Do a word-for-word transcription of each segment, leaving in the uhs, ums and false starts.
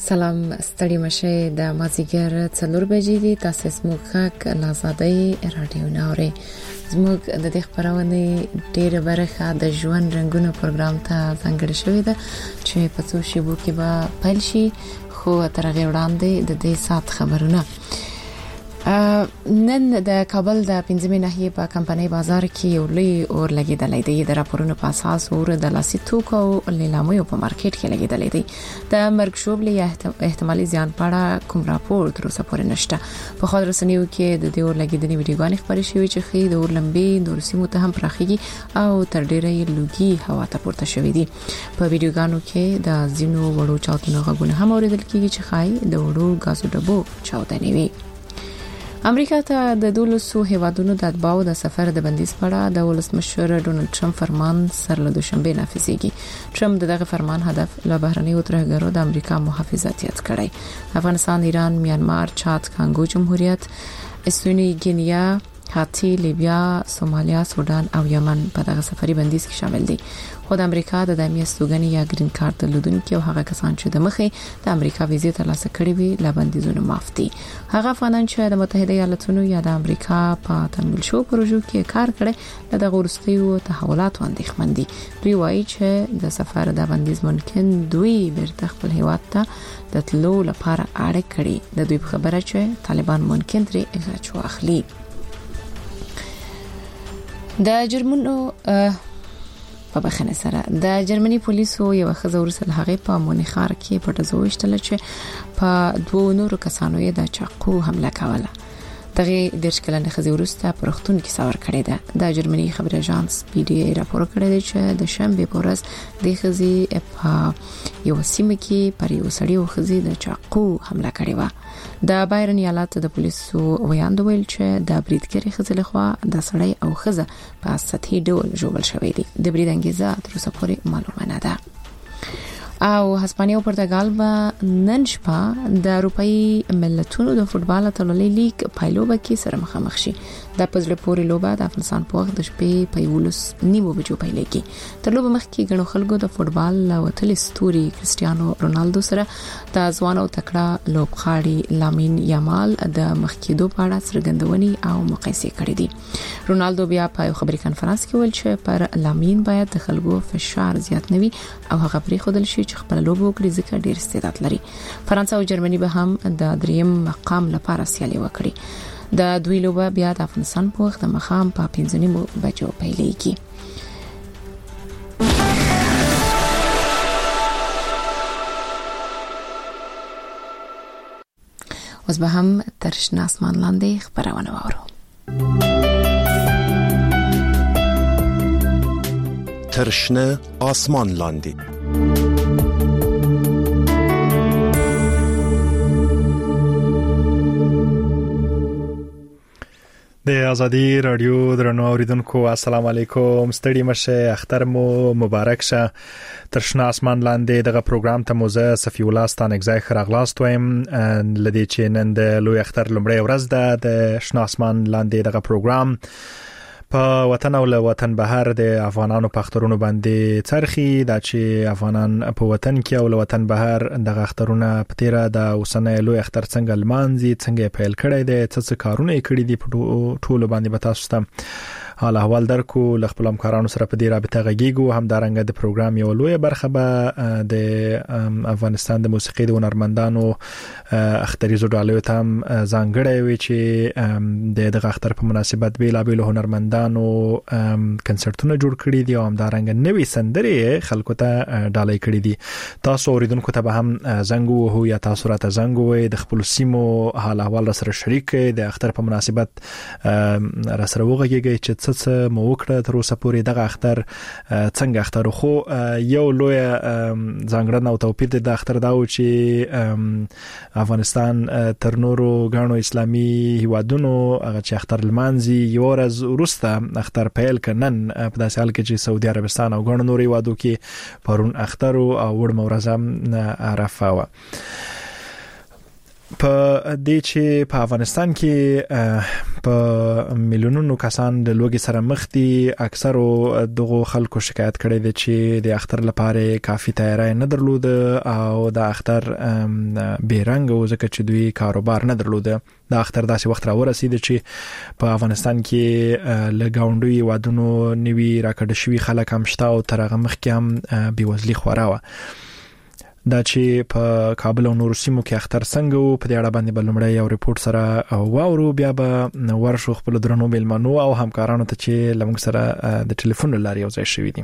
سلام ستړي مشه د مازیګر څلور بجې دي تاسو زموږ غږ لازادۍ رادیو ناوري زموږ د دې خبرونه ډیره برخه د ژوند رنگونو پروګرام ته ځانګړې شوې ده چې په څو شیبو کې به پیل شي خو تر هغه وړاندې د دې سات خبرونه نن د کابل د پنځمې ناحیې په کمپنۍ بازار کې یو لوی اور لګیدلې دی د راپورونو په اساس اور د لاسي توکو لیلامو په مارکیټ کې لګیدلې دی د مرګ شوبلې احتمالي زیان په اړه کوم راپور تر اوسه پورې نشته په خاطر رسنیو کې د دې اور لګیدنې ویډیوګانې خبرې شوې چې خې د اور لمبې د سیمو ته هم پراخيږي او تر ډیره لوګي هوا ته پورته شوې دي په ویډیوګانو کې د زینو وړو چاودنو غږونه هم اوریدل کیږي چې خای د وړو غازو ډبو چاودنې وي امریکا ته د دولسو هیوادونو د اتباعو د سفر د بندیز په اړه د ولسمشر ډونالد ټرمپ فرمان سر له دوشنبه نافذیږي ټرمپ دغه فرمان هدف له بهرنیو ترهګرو د امریکا محافظت یاد کړی افغانستان ایران میانمار چاد کانګو جمهوریت اسونی گینیا هاتی لیبیا سومالیا سودان او یمن په دغه سفري بندیز کې شامل دي خو د امریکا د دایمي استوګنې یا گرین کارت درلودونکو او هغه کسان چې د مخې د امریکا ویزه ترلاسه کړې وي لا بندیزونه معاف دي هغه افغانان چې د متحده ایالاتونو یا د امریکا په تمویل شو پروژو کې کار کړي د غورستیو تحولاتو اندېښمن دي دوی وایي چې د سفر د بندیز ممکن دوی بیرته خپل هیواد ته د تلو لپاره اړه کړي د دوی خبره چې طالبان ممکن ترې اغاچو اخلي د جرمنو په بخنه سره د جرمني پولیسو یو خزه ورسره هغه په مونیخار کې پټه زوښتل چې په دوه نورو کسانو یې د چاقو حمله کوله دغه د شکلنه خزه ورسته پرختون کې ساور کړی ده د جرمني خبر اژانس پی ډی ای راپور کړی دی چې د شنبه پورز د خزي په یو سیمه کې پر یو سړی او خزي د چاقو حمله کړې و د بایرن ایالت د پولیسو ویاند ویل چې د بریدګری خزه لخوا د سړی او خزه په سطحي ډول جوړل شوې دي د برید انګیزه تر اوسه پورې معلومه نه ده او هسپانیا او پرتګال به نن شپه د اروپאי ملتونو د فوتبال اتلولۍ لیګ پایلوبه کې سره مخامخ شي د پزله پورې لوبه د افغانستان په وخت د شپې په یولس نیمو بجو پیلېږي تر لوبه مخکې غنو خلکو د فوتبال لوتل ستوري کریسټیانو رونالدو سره د ځوان او تکړه لوبغاړي لامین یامال د مخکېدو په اړه څرګندونې او مقایسې کړې دي رونالدو بیا په خبري کانفرنس کې ویل چې پر لامین باید د خلکو فشار زیات نوي او هغه پرې خودل شي چې خپل لوبو کړی ځکه ډیر استعداد لري فرانسه او جرمني به هم د دریم مقام لپاره سیالي وکړي د دوی لوبه بیا د افغانستان په وخت مخام په پنځه نیمو بجو پیلېږي اوس به هم تر شنه اسمان لاندې خبرونه واورو تر شنه اسمان لاندې د ازادي رادیو درنو اوریدونکو السلام علیکم ستړي مشه اختر مو مبارک شه تر شنه اسمان لاندې دغه پروګرام ته موزه صفی الله ستانک ځای خراغلاست ويم لدی چې نن د لوی اختر لمړی ورځ ده د شنه اسمان لاندې دغه پروګرام په وطن او له وطن بهر د افغانانو په اخترونو باندې چرخي دا چې افغانان په وطن کې او له وطن بهر دغه اخترونه په تیره د اوسنۍ لوی اختر څنګه لمانځي څنګه پیل کړي دي څه څه کارونه کړي دي په ټولو باندې به تاسو ته حال احوال درکو ل خپل همکارانو سره په دې رابطه غږیږو هم دارنګ د پروګرام یو لوی برخه به د افغانستان د موسیقي د هنرمندانو اختریزو ډالو ته ځانګړی وي چې د دغه اختر په مناسبت بیل بیل هنرمندانو کنسرتونه جوړ کړي دي او هم دارنګ نوې سندرې خلکو ته ډالۍ کړي دي تاسو اوریدونکو ته به هم زنګ وو یا تاسو راته زنګ وو د خپل سیمو حال احوال سره شریک د اختر په مناسبت را سره وغږیږي چې څه مو وکړه تر اوسه پورې دغه اختر څنګه اختر خو یو لوی ځانګړنه او توپیر د اختر دا و چې افغانستان تر نورو غاڼو اسلامي هیوادونو هغه چې اختر لمانځي یو ورځ وروسته اختر پیل کنن په داسې حال کې چې سعودي عربستان او غاڼو نورو هیوادو کې پرون اختر او وړ مورزم عرفه و په دې چې په افغانستان کې په میلیونونو کسان د لوګي سره مخ دي، اکثرو دغه خلکو شکایت کړي دي چې د اختر لپاره کافي تیاری نه درلود او د اختر بیرنګ او ځکه چې دوی کاروبار نه درلود. د اختر داسې وخت را ورسید چې په افغانستان کې لګاونډوي وادونو نیوي راکړل شوی خلک هم شته او ترغه مخ کې هم بیوزلي خورا و. دا چې په کابل او نور سیمو کې اختر څنګه وو په دې اړه باندې بلمړی یو ریپورت سره واورو، بیا به ورشو خپل درنو میلمنو او همکارانو ته چې لمغ سره د ټلیفون لارې یو ځای شوي دي.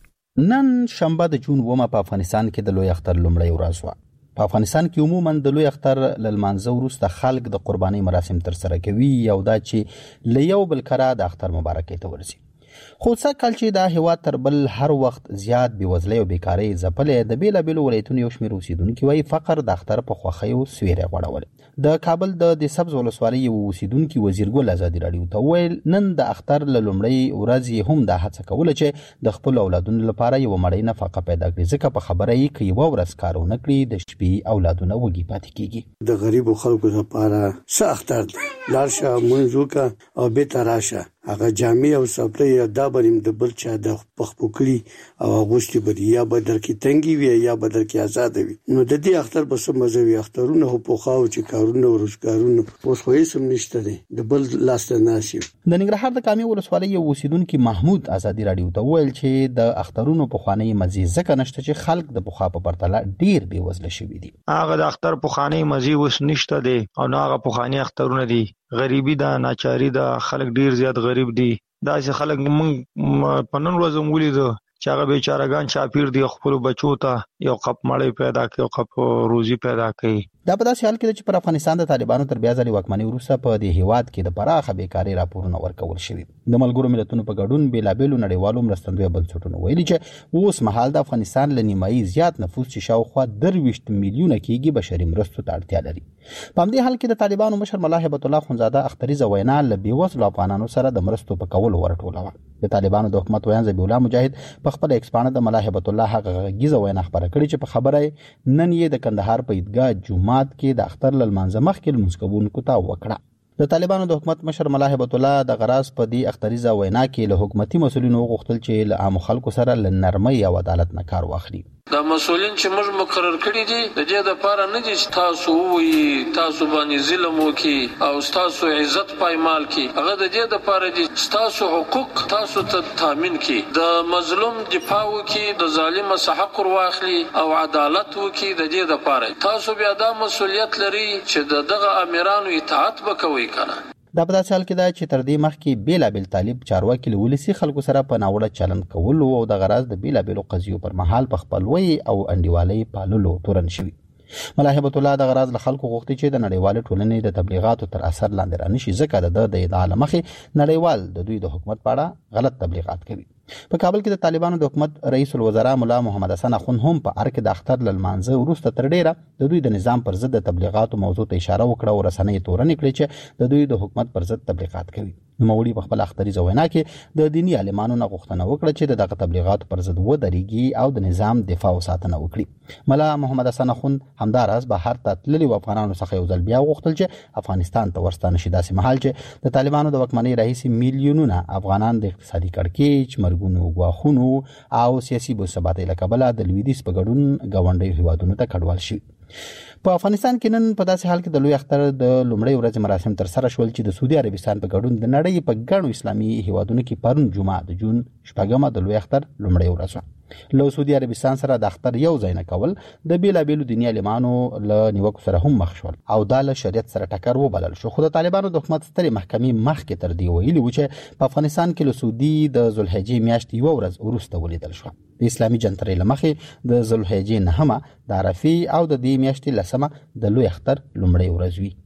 نن شنبه د جون اومه په افغانستان کې د لوی اختر لومړی ورځ وه. په افغانستان کې عموما د لوی اختر لمانځه وروسته خلک د قربانۍ مراسم تر سره کوي، یو دا چې له یو بل کره د اختر مبارکۍ ته ورسي. خو څه کال چې دا هیواد تر بل هر وخت زیات بېوزلۍ او بیکارۍ ځپلې، د بیلابېلو ولایتونو یو شمېر اوسیدونکي وایي فقر د اختر په خوښیو سیوری غوړولی. د کابل د د سبز ولسوالۍ یو اوسیدونکي وزیرګل ازادي راډیو ته وویل نن د اختر له لومړۍ ورځې هم دا هڅه کوله چې د خپلو اولادونو لپاره یوه مړۍ نفقه پیدا کړي، ځکه په خبره یې که یوه ورځ کار ونه کړي د شپې اولادونه وږي پاتې کېږي. د غریبو خلکو لپاره څه اختر دی، لاړ شه لمونځ وکړه او بېرته راشه. هغه جامې او څپلۍ دا به د بل چا د پخپو کړي او اغوستې به یا به درکې تنګې وي یا به درکې ازاده وي. نو د دې اختر به څه مزه وي. اخترونه خو پخوا وو چې کارونه او روزګارونه اوس خو هېڅ هم نشته دی، د بل لاسته ناسي. د ننګرهار د کامې ولسوالۍ یو اوسیدونکي محمود ازادي راډیو ته وویل چې د اخترونو پخوانۍ مزې ځکه نشته چې خلک د پخوا په پرتله ډېر بېوزله شوي دي. هغه د اختر پخوانۍ مزې اوس نشته دی او نه هغه پخواني اخترونه دي. غریبي ده، ناچاري ده، خلک ډېر زیات غریب دي. داسې خلک موږ په نن ورځ هم ولیدو چې هغه بیچارهګان چاپیر دي، خپلو بچو ته یو قپ مړۍ پیدا کوي، یو قپ روزي پیدا کوي. دا په داسې حال کې ده چې پر افغانستان د طالبانو تر بیا ځلې واکمنۍ وروسته په دې هیواد کې د پراخه بیکارۍ راپورونه ورکول شوي. د ملګرو ملتونو په ګډون بېلابېلو نړیوالو مرستندویه بنسټونو ویلي چې اوس مهال د افغانستان له نیمایي زیات نفوس چې شاوخوا درویشت میلیونه کېږي بشري مرستو ته اړتیا لري. په همدې حال کې د طالبانو مشر ملا هیبت الله خونزاده اختریزه وینا له بېوزلو افغانانو سره د مرستو په کولو ورټوله وه. د طالبانو د حکومت ویان ذبیح الله مجاهد په خپل ایکس پاڼه د ملا هیبت الله هغه غږیزه وینا خپره کړې چې په خبره نن یې د کندهار په عیدګاه جومات کې د اختر له لمانځه مخکې لمونځ کوونکو ته وکړه. د طالبانو د حکومت مشر ملا هیبت الله د غراس په دې اختریزه وینا کې له حکومتي مسؤلینو وغوښتل چې له عامو خلکو سره له نرمۍ او عدالت نه کار واخلي. دا مسؤلین چې موږ مقرر کړي دي د دې لپاره نه دي چې تاسو وایي تاسو باندې ظلم وکړي او تاسو عزت پایمال کړي. هغه د دې لپاره دي تاسو حقوق تاسو ته تامین کړي، د مظلوم دفاع وکړي، د ظالم څخه حق واخلي او عدالت وکړي. د دې لپاره تاسو بیا دا مسؤلیت لري چې دغه امیرانو اطاعت وکوي کنه. دا په داسې حال کې ده چې تر دې مخکې بېلابېل طالب چارواکي له ولسي خلکو سره په ناوړه چلند کولو او د غراض د بېلابېلو قضیو پر مهال په خپلوۍ او انډیوالۍ پاللو تورن شوي. ملا هیبت الله د غراض له خلکو غوښتي چې د نړیوالې ټولنې د تبلیغاتو تر اثر لاندې رانشي، ځکه د د ادعا له مخې نړیوال د دوی د حکومت په اړه غلط تبلیغات کوي. په کابل کې د طالبانو د حکومت رئیس الوزرا مولا محمد حسن اخوند هم په ار کې د اختر له لمانځه وروسته تر ډیره د دوی د نظام پر ضد د تبلیغاتو موضوع ته اشاره وکړه او رسنۍ تورنې کړې چې د دوی د حکومت پر ضد تبلیغات کوي. نوموړي په خپل اختریزه وینا کې د دیني عالمانو نه غوښتنه وکړه چې د دغه تبلیغاتو پر ضد ودرېږي او د نظام دفاع او ساتنه وکړي. مولا محمد حسن اخوند همداراز بهر ته تللي افغانانو څخه یو ځل بیا غوښتل چې افغانستان ته ورستانه شي، داسې مهال چې د طالبانو د واکمنۍ راهیسې میلیونونه افغانان د اقتصادي کړکېچ، مرګونو، ګواښونو او سیاسي بېثباتۍ له کبله د لویدیځ په ګډون ګاونډیو هیوادونو ته کډوال شي. په افغانستان کې نن په داسې حال کې د لوی اختر د لومړۍ ورځې مراسم تر سره شول چې د سعودي عربستان په ګډون د نړۍ په ګڼو اسلامي هیوادونو کې پرون جمعه د جون شپږمه د لوی اختر لومړۍ ورځ وه. له سعودي عربستان سره د اختر یو ځای نه کول د بېلابېلو دیني عالمانو له نیوکو سره هم مخ شول او دا له شریعت سره ټکر وبلل شو. خو د طالبانو د حکومت سترې محکمې مخکې تر دې ویلي و چې په افغانستان کې له سعودي د ذوالحجې میاشتې یوه ورځ وروسته ولیدل شوه. د اسلامي جنترۍ له مخې د ذوالحجې نهمه د عرفې او د دې میاشتې لسمه د لوی اختر لومړۍ ورځ وي.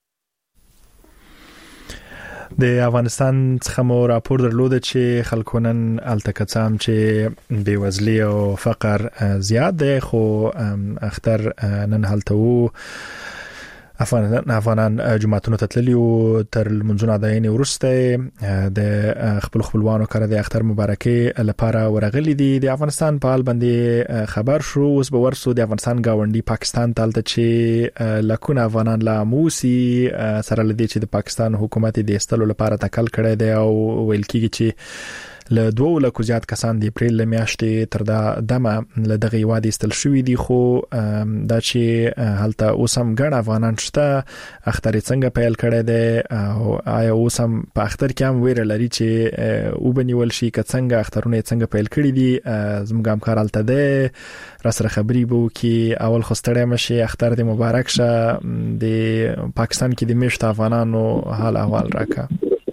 د افغانستان څخه مو راپور درلود چې خلکو نن التکڅام چې بېوزلي او فقر زیات دی، خو اختر نن هلته وو افغان افغانان جماعتونو ته تللی او تر منځونه داینه ورسته د خپل خپلوانو کړه د اختر مبارکي لپاره ورغلي دي د افغانستان په حال باندې خبر شو اوس به ورسو د افغانستان گاونډي پاکستان ته چې لکونه افغانان لا موسی سره لدی چې د پاکستان حکومت د استلو لپاره تکل کړی دی او ویل کیږي چې له دوه لکو زیات کسان د اپریل میاشتې تر دا دمه له دغه وادي استل شوې دي خو دا چې هلته اوسم ګڼ افغانان شته اختر څنګه پیل کړی دی او آیا اوسم په اختر کې هم ویره لري چې او بنیول شي که څنګه اخترونه څنګه پیل کړی دي زموږ هم کار هلته دی را سره خبري بو کې اول خستړی مشي اختر د مبارک شه د پاکستان کې د میشت افغانانو حال احوال راکا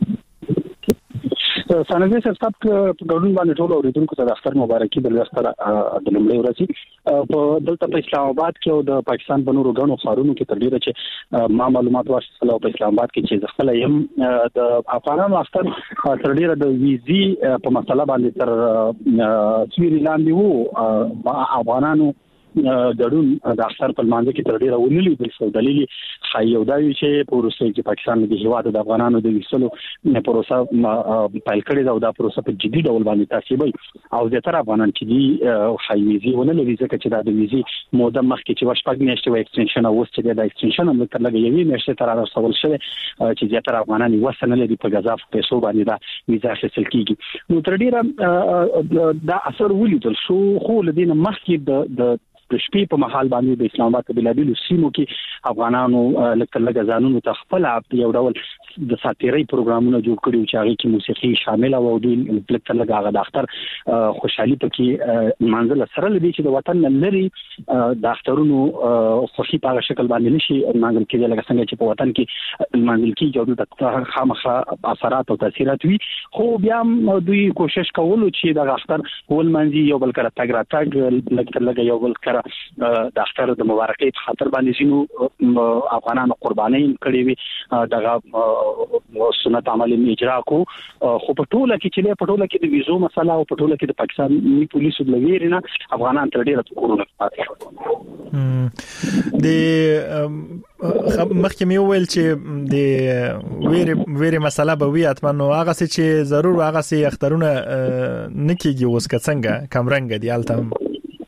سانځي سبسټاپ په ګډون باندې ټول اوریدونکو ته د اختر مبارکي بل وختره د لومړي ورځې په دلته په اسلام آباد کې او د پاکستان په نورو غنو خارونو کې تر ډیره چې ما معلومات واخیستل په اسلام آباد کې چې خپل يم د افغانانو اختر تر ډیره د ویزي په مسله باندې تر سویری لاندې وو افغانانو دړون د اختر په مانځ کې تر ډیره ونیلې د څه دلیل خایو دا وی چې په روسي کې پاکستان د هیواد د افغانانو د ویسلو پروسه پایل کړی دا د پروسه په جدي ډول باندې تاسیبي او د تر افغانان چې دی خایويزي ونیلې ویزه چې د ویزي موده مخکې چې وشپږ میاشتې و ایکستنشن او وست د ایکستنشن هم تر لګي یوې میاشتې تر راوړل شوی چې د تر افغانان وسنه لري په غزا پیسو باندې دا ویزه حاصل کیږي نو تر ډیره دا اثر ولیدل شو خو لدین مخکې د د شپې په محل باندې د اسلام آباد په بلابلو سیمو کې افغانانو لکه لږ ځانونو ته خپل یو ډول د ساتيري پروګرامونه جوړ کړي چې هغه کې موسیقي شامل او د لکه لږ هغه د اختر خوشحالي پکې منځله سره لدی چې د وطن لري د اخترونو خوشي په شکل باندې نشي منځل کې لکه څنګه چې په وطن کې منځل کې جوړ د خامخا اثرات او تاثیرات وي خو بیا دوی کوشش کولو چې د اختر ول منځي یو بل کړه تګ را تګ لکه لږ یو بل کړه د اختر د مبارکۍ په خاطر باندې شنو افغانانو قرباني کړې وي دغه سنت عمل اجرا کو خو په ټوله کې چې په ټوله کې د ویزو مسله او په ټوله کې د پاکستان پولیسو د لویرینه افغانان تر ډیره کورونه پاتې د مخکې مې ویل چې د ویری ویری مسله به وي اتمنو هغه چې ضرور هغه سي اخترونه نکېږي اوس که څنګه کمرنګ دی الته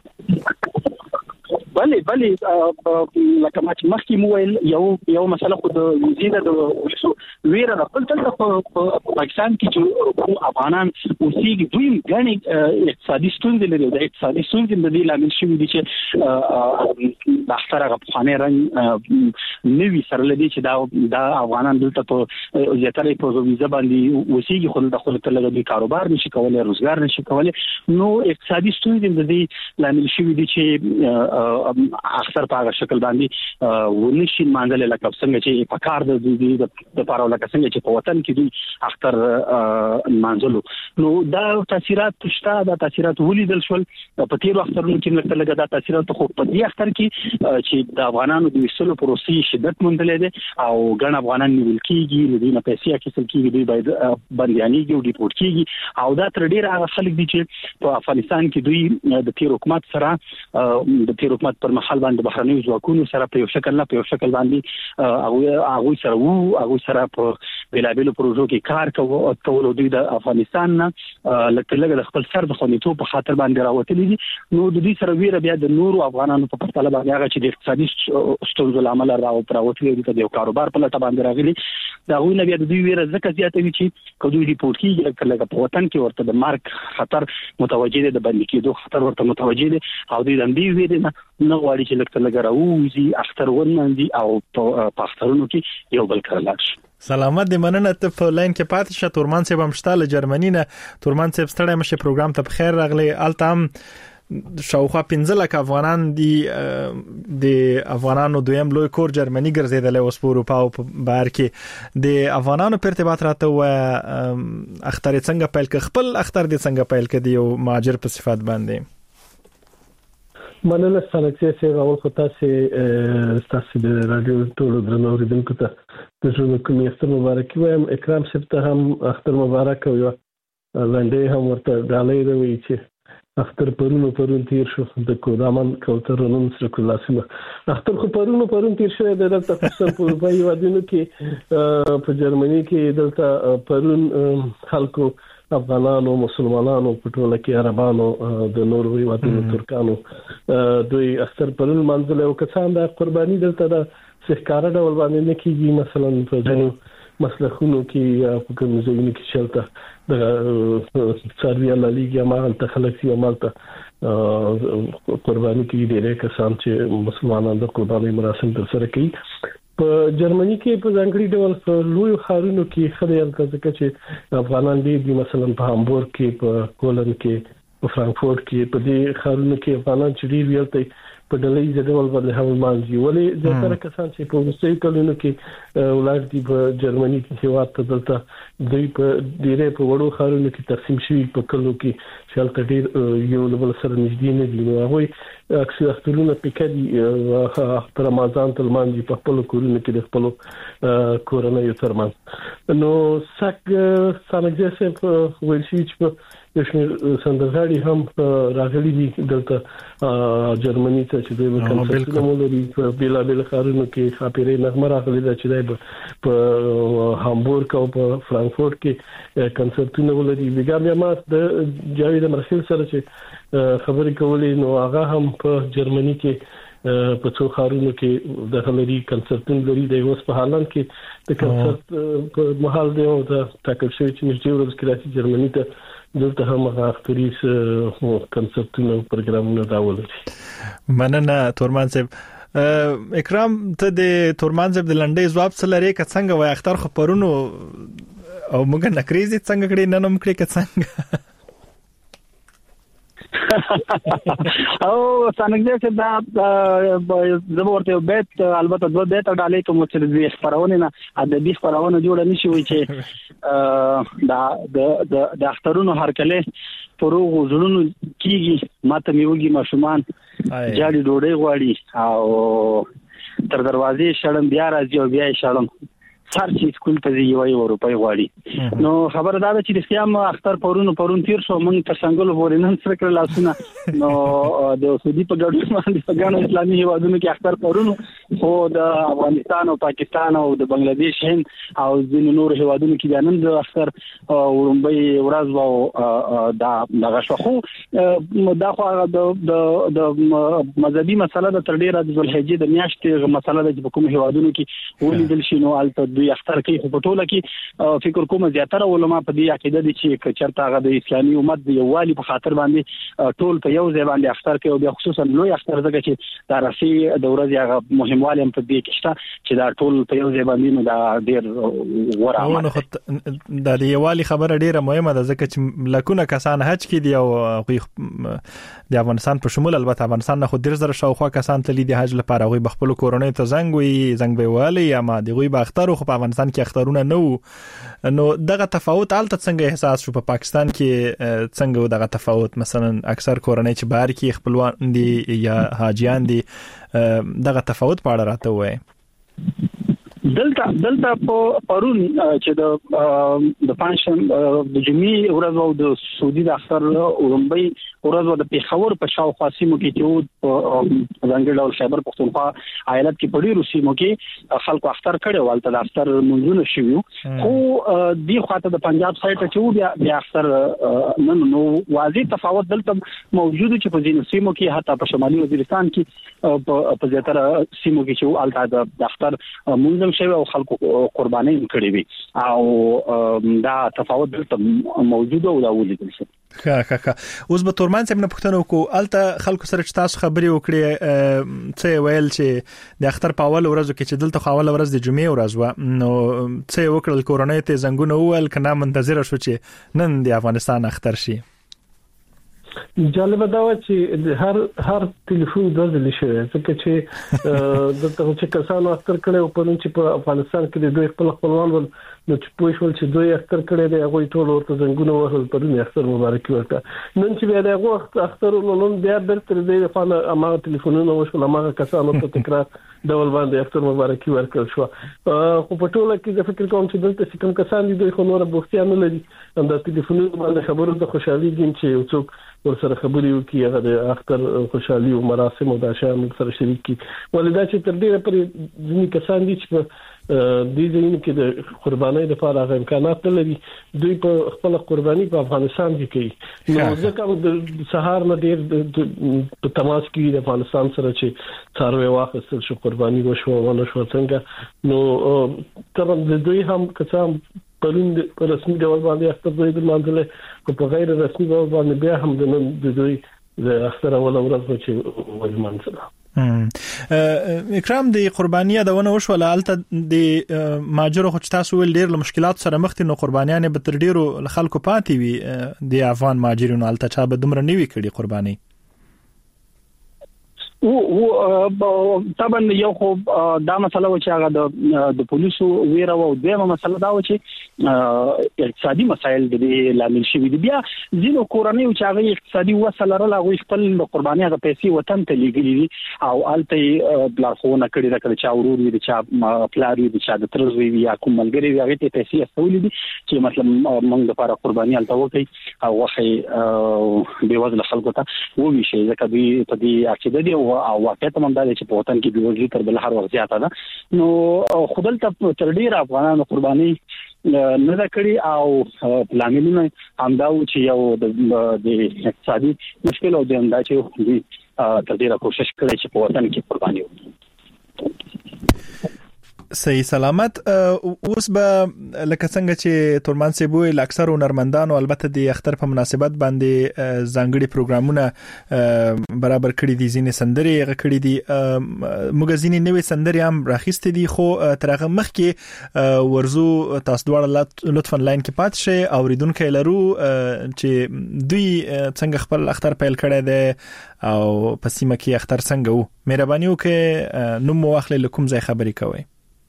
بله بله لکه ما چې مخکې مو ویل یو یو مسله خو د وزیره د پولیسو ویره د خپل تل په پاکستان کې چې افغانان اوسېږي دوی غني اقتصادي ستونزې لري د اقتصادي ستونزې د دې لامل شوی دي چې د اختر غو خانه رنګ نوي سره لدی چې دا د افغانان دلته په زیاتره په ویزه باندې اوسېږي خو د خپل تل د کاروبار نشي کولای روزګار نشي کولای نو اقتصادي ستونزې د دې لامل شوی دي چې اکثر په هغه شکل باندې ونشي مانځل لکه څنګه چې په کار د دې د لپاره لکه څنګه چې په وطن کې دوی اختر مانځلو نو دا تاثیرات شته دا تاثیرات ولیدل شول په تیر وختونو کې لکه دا تاثیرات خو په دې اختر کې چې د افغانانو د وسلو پروسې شدت مندلې ده او ګڼ افغانان نیول کیږي لدی نه پیسې اخیستل کیږي دوی باید بنديانيږي او ډیپورت کیږي او دا تر ډیره هغه خلک دي چې په افغانستان کې دوی د تیر حکومت سره د تیر حکومت پر محل باندې بهرنیو ځواکونو سره په یو شکل نه په یو شکل باندې هغه هغه سره وو هغه سره په بلابلو پروژو کې کار کوي او ټول دوی د افغانستان نه لکه لګ د خپل سر د خونیتو په خاطر باندې راوتلي دي نو د دې سره ویره بیا د نورو افغانانو په پرتله باندې هغه چې د اقتصادي ستونزو لامل راو پراوتلي دي د کاروبار په لټه باندې راغلي دا غوښنه بیا د دوی ویره ځکه زیاتوي چې کله دوی ریپورت کیږي لکه لکه په وطن کې ورته د مارک خطر متوجه دي د باندې کېدو خطر ورته متوجه دي او دوی د دې ویره نه نو واړي چې لکه لګ راوځي اختر ورنندي او په اخترونو کې یو بل کړل سلامت دې مننه ته په لاین کې پاتې شه تورمان صاحب هم شته له جرمني نه تورمان صاحب ستړی مشه پروګرام ته بخیر راغلی التام شاوخوا پنځه لک افغانان دي د افغانانو دویم لوی کور جرمني ګرځیدل اوس په اروپا او په بهر کې د افغانانو په ارتباط راته و اختر څنګه پیل ک خپل اختر دې څنګه پیل ک دی او ماجر په صفات باندې مننه سلام سه اول خو تاسو تاسو د رادیو ټولو درنو اوریدونکو ته د ژوند کوم اختر مبارک وایم اکرام صاحب ته هم اختر مبارک او لنډه هم ورته ډالۍ دوی چې اختر پرونو پرون تیر شو د کودامن کوتر نن سره کلاسمه اختر خو پرونو پرون تیر شو د دلته خصوصا په اروپایي وادونو کې په جرمني کې دلته پرون خلکو افغانانو مسلمانانو په ټوله کې عربانو د نوروي وادونو ترکانو دوی اختر پرون منځله او کسان د قرباني دلته د سحکاره ډول باندې نه کیږي مثلا په ځینو مسلخونو کې په کوم ځایونو کې چلته د سرویا لالیګا مال ته خلک یې مالته قرباني کې ډېر کسان چې مسلمانانو د قرباني مراسم تر سره کوي په جرمني کې په ځانګړي ډول په لوی ښارونو کې خلک ځکه چې افغانان دي مثلا په هامبورګ کې په کولن کې په فرانکفورت کې په دې ښارونو کې افغانان چې ډېر ویلته په ډلې ځډول باندې هم مانځي ولې ځکه کسان چې په وروستي کلونو کې ولادت دي په جرمني کې هیواد ته دلته دوی په ډیره په وړو ښارونو کې تقسیم شوي په کلو کې شالته ډیر یو بل سره نږدې نه دي نو هغه اکثر اخترونه پکې په رمضان تل مانځي په خپل کورونو کې د خپل کورنۍ ترمن نو سک سمجه په ورشي چې د سندرغاړي هم راغلي دي دلته جرمني ته چې دوی په کنسرټونو مولري په بیلا بیل ښارونو کې خاطرې نغمه راغلي ده چې دوی په هامبورګ او په فرانکفورت کې کنسرټونه ولري بیا بیا ما د جاوید مرسل سره چې خبرې کولې نو هغه هم په جرمني کې په څو ښارونو کې د هلري کنسرټون لري د اوس په هالند کې د کنسرټ په محل دی او د تاکل شوی چې نږدې ورځ کې راځي جرمني ته دلته هم هغه اختریس کنسرټونه پروګرامونه راولي مننه تورمان صاحب اکرام ته د تورمان صاحب د لنډې جواب څه لري که څنګه وای اختر خو پرونو او موږ نکریزي څنګه کړی نن هم کړی که څنګه او څنګه چې دا د ورته بیت البته دوه بیت ډالې کوم چې د خبرونه نه ادبي خبرونه جوړ نه شي وي چې دا د د اخترونو هرکله پروغ زړونو کیږي ماته میوږي ماشومان جاړي ډوډۍ غواړي او تر دروازې شړم بیا راځي او بیا شړم سر چې سکول ته یو یو روپۍ غواړي نو خبره دا ده چې د سیام اختر پرونو پرون تیر شو موږ تر څنګه لوري نن سره کړل لاسونه نو د سعودي په ګډون باندې په ګڼو اسلامي هیوادونو کې اختر پرونو خو د افغانستان او پاکستان او د بنگلاديش هند او ځینو نور هیوادونو کې نن د اختر ورمبي ورځ او دا دغه شو خو دا خو د د مذهبي مسله د تر ډیره د ذوالحجې د میاشتې مسله د کوم هیوادونو کې ولیدل شي نو البته دوی اختر کوي په ټوله کې فکر کوم زیاتره علما په دې عقیده دي چې چرته هغه د اسلامي امت د یووالي په خاطر باندې ټول په یو ځای باندې اختر کوي او بیا خصوصا لوی اختر ځکه چې د راسي د ورځې هغه مهموالی هم په دې کې شته چې دا ټول په یو ځای باندې نو دا ډیر ورامه د یووالي خبره ډیره مهمه ده ځکه چې لکونه کسان حج کې دي او د افغانستان په شمول البته افغانستان نه خو ډیر زره شاوخوا کسان تللی دي حج لپاره غوي بخپل کورونې ته زنګ وي زنګ به والی یا ما دی غوي به اختر خو په افغانستان کې اخترونه نه وو نو دغه تفاوت البته څنګه احساس شو په پاکستان کې څنګه دغه تفاوت مثلا اکثر کورنۍ چې بهر کې خپلوان دي یا حاجیان دي دغه تفاوت په اړه راته وایي دلته دلته په پرون چې د د پنځم د جمعې ورځ او د سعودي د اختر اورمبي ورځ او د پیښور په شاوخوا سیمو کې چې په ځانګړي ډول خیبر پختونخوا ایالت کې په ډیرو سیمو کې خلکو اختر کړي ولته د اختر منځونه شوي خو دی خواته د پنجاب سایت چې بیا بیا اختر نن نو واضح تفاوت دلته موجود چې په ځینو سیمو کې حتی په شمالي وزیرستان کې په زیاتره سیمو کې چې الته د اختر منځ شوی او خلکو قرباني کړې وي او دا تفاوت دلته موجود او دا ولیدل شي ښه ښه ښه اوس به تورمان صاحب نه پوښتنه وکړو الته خلکو سره چې تاسو خبرې وکړې څه ویل چې د اختر په اول ورځو کې چې دلته خو اول ورځ د جمعې ورځ و نو څه وکړل کورنۍ ته زنګونه وویل کنه منتظر شو چې نن د افغانستان اختر شي جالب دا و چې هر هر ټلیفون د ځل شي ځکه چې دغه چې کسانو اختر کړي او په نن چې په افغانستان کې د دوی خپل خپلوان ول نو چې پوه شول چې دوی اختر کړي دی هغه ټول ورته زنګونه وهل په دې اختر مبارک ورته نن چې بیا دغه اختر نو نن بیا بیرته د فانه امه ټلیفونونه وشول امه کسانو ته تکرار ډول باندې اختر مبارکي ورکړل شو. خو په ټوله کې د فکر کوم چې دلته کوم کسان دي دوی خو نور بوختیا نه لري هم د ټلیفونونو باندې خبرو د خوشحالي ګین چې څوک ورسره خبرې وکړي هغه د اختر خوشحالي او مراسم او د شام سره شریک کی ولدا چې تر ډیره پرې ځینې کسان دي چې د دې کې د قربانۍ لپاره هغه امکانات لري دوی په خپل قرباني په افغانستان کې کوي نو ځکه د سهار نه ډیر په تماس کې د افغانستان سره چې څاروي واخیستل شو قرباني وشو ونه شو څنګه نو تر د دوی هم کسان پرون په رسمي ډول باندې اختر دوی د منځله په غیر رسمي ډول باندې بیا هم د دوی د اختر اول ورځ چې ولمنځله اکرام د قربانیه د ونه وشو لالته د ماجر خو تاسو ول ډیر مشکلات سره مخ دي نو قربانیانه به تر ډیرو خلکو پاتې وي د افغان ماجرونو الته چا به دومره نیوي کړي قرباني او طبعا یو خو دا مسله و چې هغه د د پولیسو ویره او دیمه مسله دا و چې اقتصادي مسایل د لامل شوی دي بیا ځینو کورنۍ چې هغه اقتصادي وسله لرله هغه خپل قرباني هغه پیسې وطن ته لګلې دي او الته بلارخونه کړي دا کړي چې اورور دي چې پلاری دي چې د ترزوی یا کوم ملګری وي هغه ته پیسې استولې دي چې مثلا موږ د لپاره قرباني الته وکړي او واخی به وزن خلکو ته ووي شي ځکه دوی په دې عقیده دي او واقعیت هم دا چې په وطن کې بیوزي تر بل هر وخت زیاته ده نو خودل ته تر ډیر افغانانو قرباني نه دا کړی او پلانونه هم دا و چې یو د اقتصادي مشکل او د انده چې تر ډیره کوشش کړي چې په وطن کې قرباني وکړي صحیح سلامت اوس به لکه څنګه چې تورمان سی بوې اکثر هنرمندانو البته د اختر په مناسبت باندې ځانګړي پروګرامونه برابر کړي دي ځینې سندري غ کړي دي موږ ځینې نوې سندري هم راخېستې دي خو ترغه مخ کې ورزو تاسو دواړه لطفا لاین کې پات شي اوریدونکو لرو چې دوی څنګه خپل اختر پیل کړي دي او په سیمه کې اختر څنګه وو مهرباني وکړئ نو مو واخلې لکم ځای خبرې کوي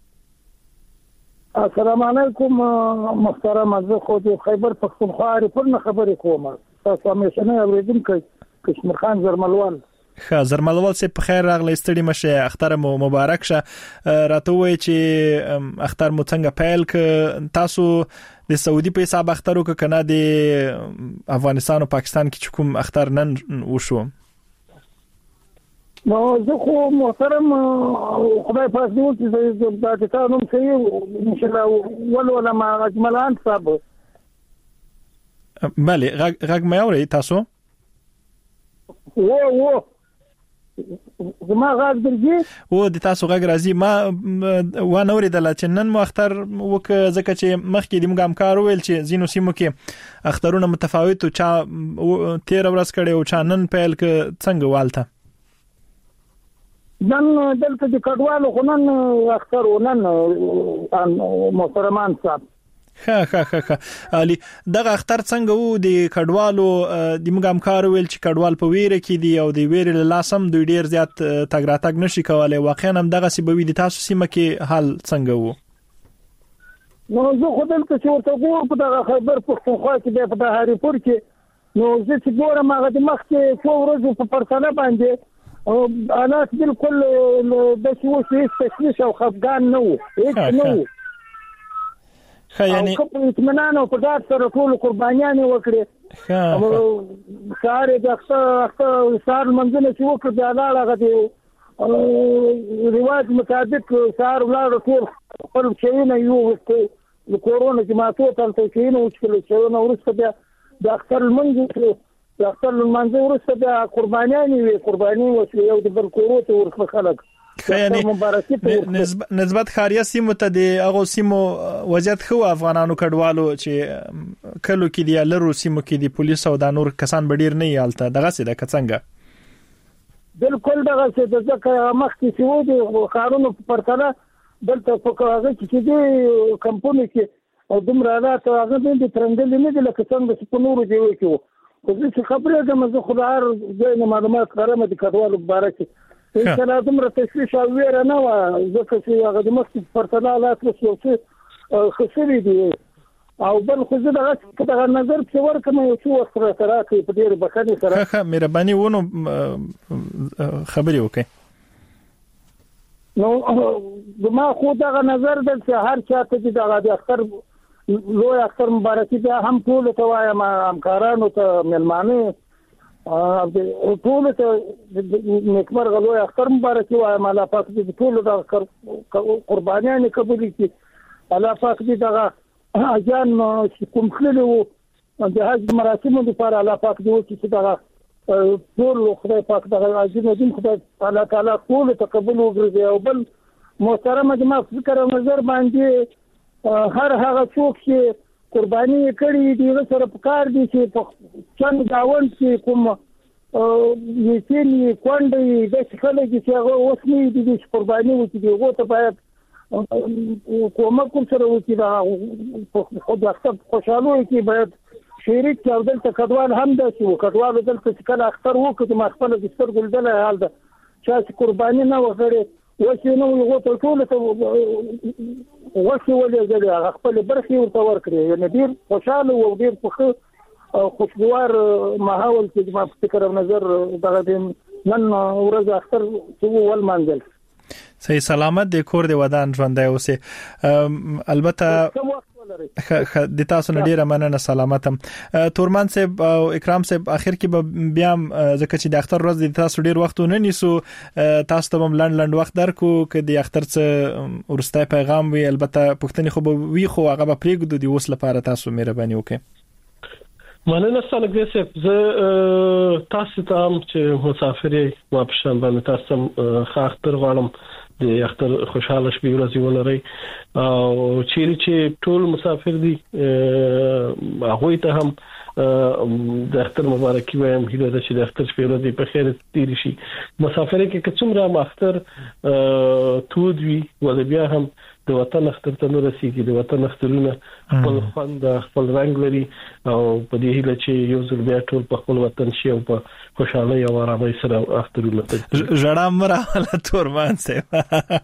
السلام علیکم محترم زه خو د خیبر پختونخوا ریپورت خبرې کوم تاسو همیشه نه اوریدونکو کشمیر خان زرملوال ښه زرملوال سي په خیر راغلی ستړي مشه اختر مو مبارک شه راته وای چې اختر مو څنګه پیل ک تاسو د سعودي په حساب اختر وک کنه د افغانستان او پاکستان کې کوم اختر نن وشو نو زه خو محترم خدای پاک دې وکړي چې دا تاسو نوم صحیح ان شاء الله ولولا ما اجملان صاحب بله غږ مې اوري تاسو و و زما غږ درځي و د تاسو غږ راځي ما و نه اوریدل چې نن مو اختر وک ځکه چې مخکې د موږ همکار ویل چې زینو سیمو کې اخترونه متفاوت او چا تیر ورځ کړي او چا نن پیل ک څنګه والته نن دلته د کډوالو خنن اختر ونن محترمان صاحب ها ها ها علي دغه اختر څنګه وو د کډوالو د موږ همکار ویل چې کډوال په ویره کې دی او د ویره له لاسم دوی ډیر زیات تګ راتګ نشي کولای واقعا هم دغه سبب د تاسو سیمه کې حال څنګه وو نو زه خو دلته چې ورته ګورم په دغه خبر پښتونخوا کې د په هریپور کې نو زه چې ګورم هغه د مخ کې څو ورځې په پرتله باندې او انا بالکل د څه وشي تشویش او خفقان نه وو هیڅ نه وو خا یعنی کوم اطمینان او په ډاډ سره ټول قربانيان وکړي ها ساره د اختر سار منځنه چې وکړي دا لاړه غته رواج مطابق سار ولر ټول خپل شيونه یو وسته د کورونا چې ماتو تلته شيونه وشکل شيونه ورسته بیا د اختر منځ د اختر منځ ورسته بیا قربانيان وي قرباني وشي یو د بل کوروته ورخه خلک خیاني نسبت خاریه سیمو ته د هغه سیمو وضعیت خو افغانانو کډوالو چې کلو کې دی لرو سیمو کې دی پولیس او د نور کسان بډیر نه یالته دغه څه د کڅنګ بالکل دغه څه د ځکه مخکې چې و دي قانون په پرتله دلته په کاغذ کې دي کمپنی کې او دومره راته هغه د ترنګل نه دي لکه څنګه چې په نورو دی وکړو خو چې خبره ده مزه خدای ځای معلومات کارمه د کډوالو مبارک ان شاء الله دومره تشویش او ویره نه و ځکه چې هغه د مخکې پرتله حالات وسو چې خسرې دي او بل خو زه دغه دغه نظر په ورکمه یو څو وخت سره راکې په ډېر بخښنې سره ښه ښه مهرباني ونه خبرې وکړئ نو ما خو دا نظر د هر چاته چې دا د اختر لوی اختر مبارکي بیا هم ټول ته وایم همکارانو ته ملمانه او ټول ته نیکمر غلوی اختر مبارکي وایم الله پاک دې ټول د قربانیان قبول کړي الله پاک دې دا اجان کوم خللو د حج مراسم لپاره الله پاک دې وکړي چې دا ټول خدای پاک دا اجازه دې خدای الله تعالی ټول تقبل وکړي او بل محترم جماعت فکر او نظر باندې هر هغه څوک چې قرباني کړي دي سره پکار دي چې په څنګه داوند چې کوم یې کوندې د څخه چې هغه وسمي دي چې قرباني وکړي هغه ته باید کومه کوم سره وکړي دا خو د اختر خوشاله کې باید شریک او دلته کډوال هم د چې کډوال دلته چې کله اختر وکړي ما خپل د ستر ګلدل حال ده چې قرباني نه وکړي وشي نو یو ټول ټول ته وشي ولې هغه خپل برخي ورته ورکړي یعنی ډیر خوشاله او ډیر خوشو خوشگوار ماحول کې ما فکر او نظر دغه نن ورځ اختر چې ول مانځل صحیح سلامت د کور د ودان ژوندای اوسه البته د تاسو نه ډیره مننه سلامتم تورمان صاحب او اکرام صاحب اخر کې به بیا ځکه چې د اختر ورځ د تاسو ډیر وخت نه نیسو تاسو ته هم لند لند وخت درکو چې د اختر څخه ورسته پیغام وي البته پښتني خو به وی خو هغه به پریږدو د اوس لپاره تاسو مهرباني وکړئ مننه ستاسو صاحب زه تاسو ته هم چې مسافر یې ما په شان باندې تاسو ښه اختر غواړم د اختر خوشاله شپې ورځې ولري او چیرې چې ټول مسافر دي هغه ته هم د اختر مبارکي وایم هیله ده چې د اختر شپې ورځې په خیر تیر شي مسافر کې کومره ماختر تود وي ول بیا هم د وطن اختر ته نو رسیدي د وطن اخترونه خپل خوند خپل رنگ لري او په دې هیله چې یو ځل بیا ټول په خپل وطن شي او په خوشاله او آرامۍ سره اخترونه کوي ژړا مراله تورمان سه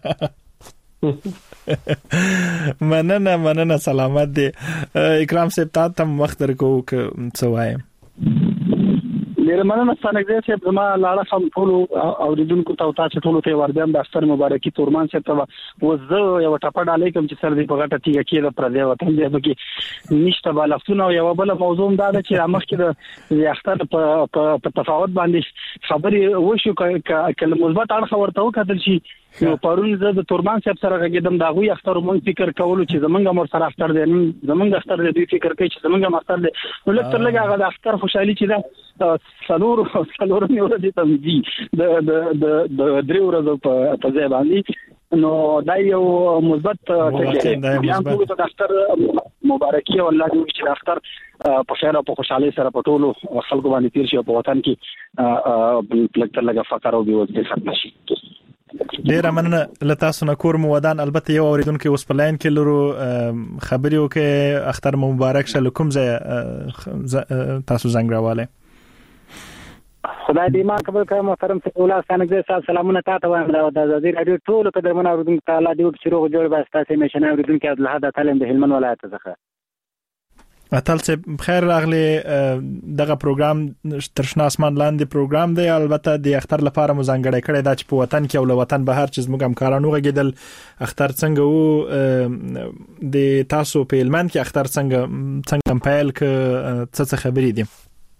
مننه مننه سلامت دي اکرام صاحب تاسو وخت درکو څه وایم ډیر مننه ستاسو چې زما لاړه سم ټول اوریدونکو ته تاسو ټول ته وردم د اختر مبارکي تورمان صاحب ته وزه یو ټپه ډالې کوم چې سر دې په غټه تیګه کې د پردې وطن دې بګي نشته بالښتونه یو بل موضوع دا ده چې مخکې د اختر په تفاوت باندې خبري وشو کله مثبت اړخ ورته وکړل شي نو پرون زه د تورمان صاحب سره غږیدم دا غوي اختر مونږ فکر کولو چې زمونږ مر سره اختر دی زمونږ اختر دی فکر کوي چې زمونږ اختر دی نو لکه لږه هغه د اختر خوشحالي چې دا څلور څلور نیول دي تم دي د د د درې ورځې په په ځای باندې نو دا یو مثبت ټکی بیا ټول ته اختر مبارکي او الله دې چې اختر په خیر او په خوشحالي سره په ټولو خلکو باندې تیر شي په وطن کې پلکتر لګه فقر او بېوزلي ختم شي ډیر مننه لتاسو نه کور مو ودان البته یو اوریدونکو اوس په لاین کې لرو خبري وکي اختر مبارک شه کوم ځای تاسو زنګ راواله خدای دې ما قبول کړه محترم سیدالله ستانګزی صاحب سلامونه تاسو وایم د ازادي رادیو ټول قدرمن اوریدونکو ته الله دې وکړي روغ جوړ بس تاسو مې شنه اوریدونکو عبدالحد تعلیم د هلمند ولایت څخه اتل څه بخیر راغلی دغه پروګرام ترشنا اسمان لاندې پروګرام دی البته د اختر لپاره مزنګړی کړی دا چې په وطن کې او له وطن بهر چې زموږ همکارانو غږیدل اختر څنګه وو د تاسو په هلمند کې اختر څنګه څنګه پیل ک څه څه خبرې دي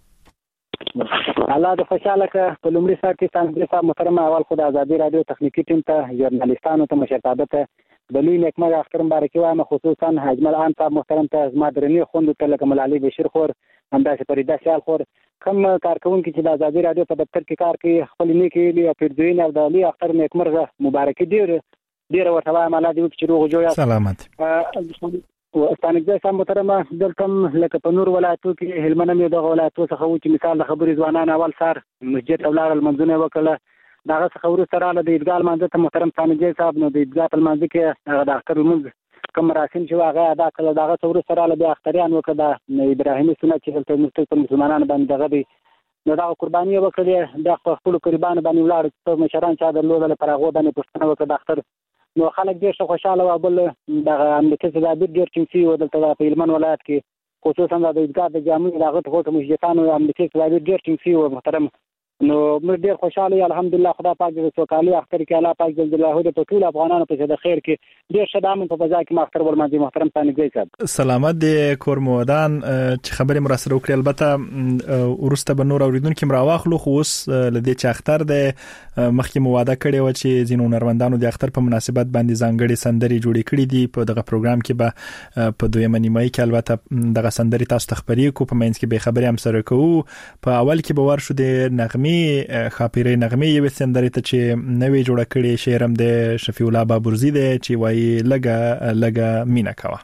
الله د خوشاله ک په لومړي سر کې څنګه صاحب محترم اول خدای ازادي رادیو تخنیکی ټیم ته ژورنالیستانو ته مشرتابه ته د لوی نیکمرغه اختر مبارکي وایم خصوصا اجمل ان صاحب محترم ته زما درنی خوند ته لکه ملالي بشیر خور همداسې فریدا سیال خور کوم کارکونکو چې د ازادي رادیو په دفتر کې کار کوي خپل نیکی او پیرځوین او د لوی اختر نیکمرغه مبارکي ډیر ډیر ورته وایم الله دې وکړي روغ جوړ سلامت ستانګزی صاحب محترم دلته لکه په نور ولایتو کې هلمند مې د ولایتو څخه و چې مثال د خبري ځوانان اول سار مسجد او لار المنځونه وکړه داغه څخه ورسره له د ادګال منځ ته محترم ستانګزی صاحب نو د ادګال منځ کې د اختر منځ کوم مراسم چې واغه ادا کړل داغه څو ورسره له اختریان وکړه ابراهیمي سنت چې د مستقیم مسلمانانو باندې دغه دی نو دا قرباني وکړي د خپل قربان باندې ولاړ ته مشران چې درلودل پر هغه باندې پښتنه وکړه د اختر نو خلک ډېر خوشاله او بل د امریکا څخه د ډېر چمسي و دلته په هلمند ولایت کې خصوصا د ادګار د جامع دغه ټکو مسجدانو امریکا څخه ډېر چمسي و محترم نو موږ ډیر خوشاله یو الحمدلله خدای پاک دې توکالي اختر کې الله پاک جل جلاله دې په ټول افغانانو په د خیر کې ډیر شدامن په فضا کې مختر ورمنځي محترم ثاني صاحب سلامت دې کورمودان چې خبرې مراسله وکړي البته ورسته به نور اوریدونکو مراواخلو خو اوس لدې چې اختر دې مخکې مواده کړي و چې زینو نروندانو د اختر په مناسبت باندې ځانګړي سندري جوړې کړې دي په دغه پروګرام کې به په دویمه نیمه کې البته دغه سندري تاسو تخبري کو په منځ کې به خبري هم سره کوو په اول کې به ورشو د نغمه خاپيري نغمه یو سندري ته چې نوې جوړه کړې شعرم د شفیع الله بابرزي دی چې وایي لګه لګه مینا کوا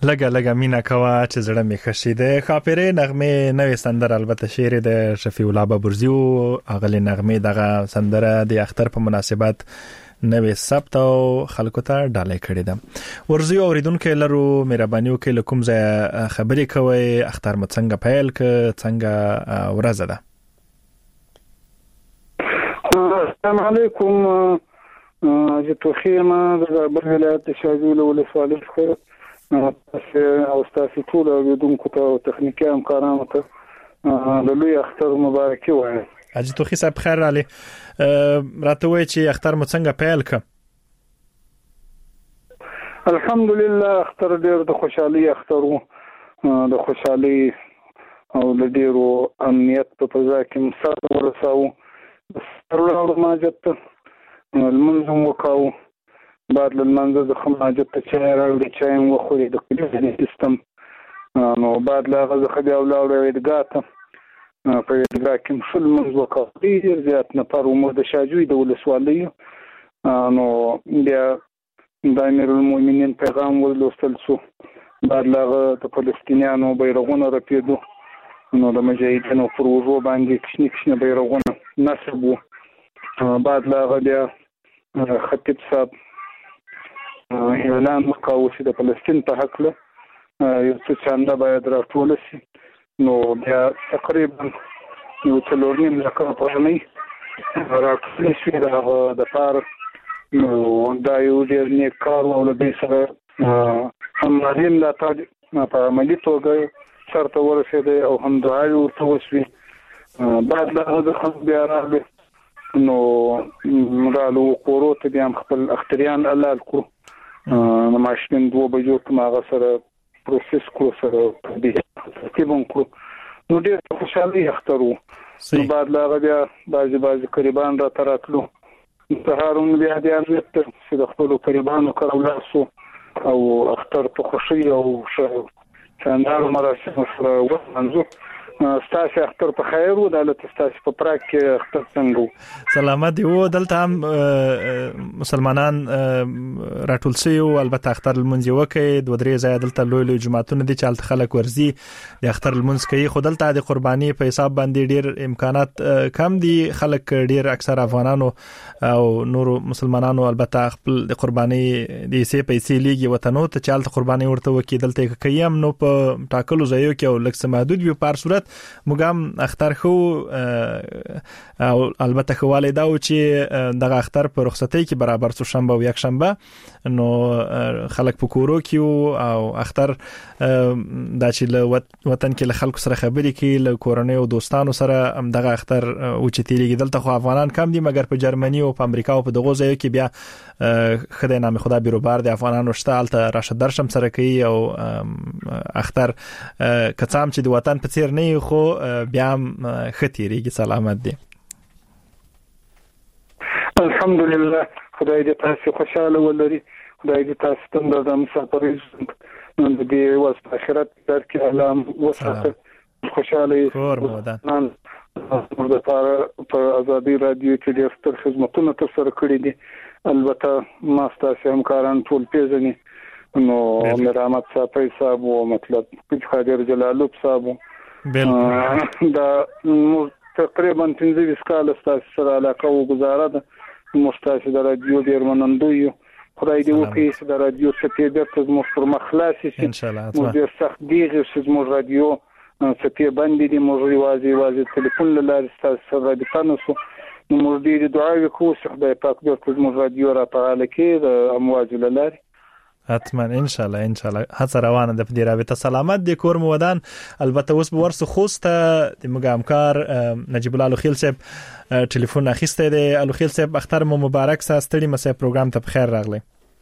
لګه لګه مینا کوا چې زړه می خشي د خاپره نغمه نوې سندره البته شعر د شفیع الله بابرزیو اغلی نغمه دغه سندره د اختر په مناسبت نوې ثبت او خلکو ته ډالۍ کړې ده. ورزیو اوریدونکو لرو مهرباني وکړئ لکم ځای خبرې کوي اختر مو څنګه پیل ک څنګه ورځ ده. السلام علیکم زه توخیم د بل ولایت شاجول ولسوالۍ خو تاسو او تاسو ټول اوریدونکو ته تخنیکی همکارانو ته د لوی اختر مبارکي وایم. اجي توخی صاحب خیر علي راته وای چې اختر مو څنګه پیل ک؟ الحمدلله اختر ډیر د خوشحالي اخترو د خوشحالي او د ډیرو امنیت په فضا کې مساعد ورساو سرور ماجت المنظم وکاو بعد المنظر د خماجت ته چای راوړي چای مو خوري د کلیو سیستم نو بعد لا غزه خدي او لاړ وېدګاته په وېدګا کې مسل منځ وکاو ډیر زیات نه پر عمر د شاجوی د ولسوالۍ نو بیا د امیر المؤمنین پیغام ولوستل شو بعد لا د فلسطینیانو بیرغونه رپیدو نو د مجاهدینو پر وجو باندې کښنی کښنی بیرغونه نصب بعد لا غدیا خطیب صاحب اعلان وکاو چې د فلسطین په حق له یو څه چاندا باید راټول شي نو بیا تقریبا یو څلور نیم لکه پرونی راټول شي د پار نو دا یو ډیر نیک کار او له دې سره هم مریم لا تا په عملي توګه شرط ورسېده او هم دعای ورته وشوي بعد له هغه خلک بیا راغلي نو رالو قورو ته بیا خپل اختریان الله الکو نو ماشین دوه بجو کومه سره پروسس کو سره دې ترتیب کو نو ډېر خوشحالي اخترو نو بعد لا بیا بعضی بعضی قریبان را تراتلو سهارون بیا د امنیت چې د خپل قریبانو کړو او اختر په خوشي او شاندار مراسم سره ومنځو ستاسو اختر په خیر و دلته ستاسو په پراک کې اختر څنګه سلامت دی و دلته هم مسلمانان راټول شي او البته اختر المنځ وکي د درې ځای دلته لوی لوی جماعتونه دي چې الته خلک ورزي د اختر المنځ کوي خو دلته د قرباني په حساب باندې ډیر امکانات کم دي خلک ډیر اکثر افغانانو او نور مسلمانانو البته خپل د قرباني د سي پیسې لیږي وطنو ته چې الته قرباني ورته وکي دلته کوي نو په ټاکلو ځایو کې او لکه محدود وي په صورت موږ اختر خو او البته خواله دا و چې دغه اختر په رخصتۍ کې برابر سو شنبه او یک شنبه نو خلک په کورو کې او اختر دا چې له وطن کې له خلکو سره خبرې کوي له کورنۍ او دوستانو سره دغه اختر او چې تیریږي دلته خو افغانان کم دي مګر په جرمني او په امریکا او په دغه ځایو کې بیا خدای نام خدا بیروبار د افغانانو شته الته راشد درشم سره کوي او اختر کڅام چې د وطن په څیر نه خو بیا ختیریږي سلامت دي الحمدلله خدای دې تاسو خوشاله ولري خدای دې تاسو ته د مسافرۍ نن دې واس اخرت درکې علام وسه خوشاله کور مودان د په ازادي رادیو کې د ستر خدماتونو تر سره کړې دي البته ما ستاسو همکاران ټول پیژني نو مرامت صاحب صاحب او مطلب چې خادر جلالوب صاحب دا تقریبا پنځه کال ستاسو سره علاقه او گزاره ده مستاسو د رادیو ډیر منندوی خدای دې وکړي چې د رادیو څخه بیرته زموږ پر مخلاص شي ان شاء الله موږ ډیر سخت دیږي چې زموږ رادیو څخه باندې دې موږ یوازې یوازې ټلیفون له لارې ستاسو سره رابطه نوسو نو موږ دې دعا وکړو چې خدای پاک دې زموږ رادیو را فعال کړي د امواج له لارې حتما ان شاء الله ان شاء الله هڅه روانه ده په دې رابطه سلامت دي کور مو ودان البته اوس به ورسو خوسته د موږ همکار نجیب الله الخیل صاحب ټلیفون اخیسته دی الخیل صاحب اختر مو مبارک سه ستړي مسه پروګرام ته بخیر راغلی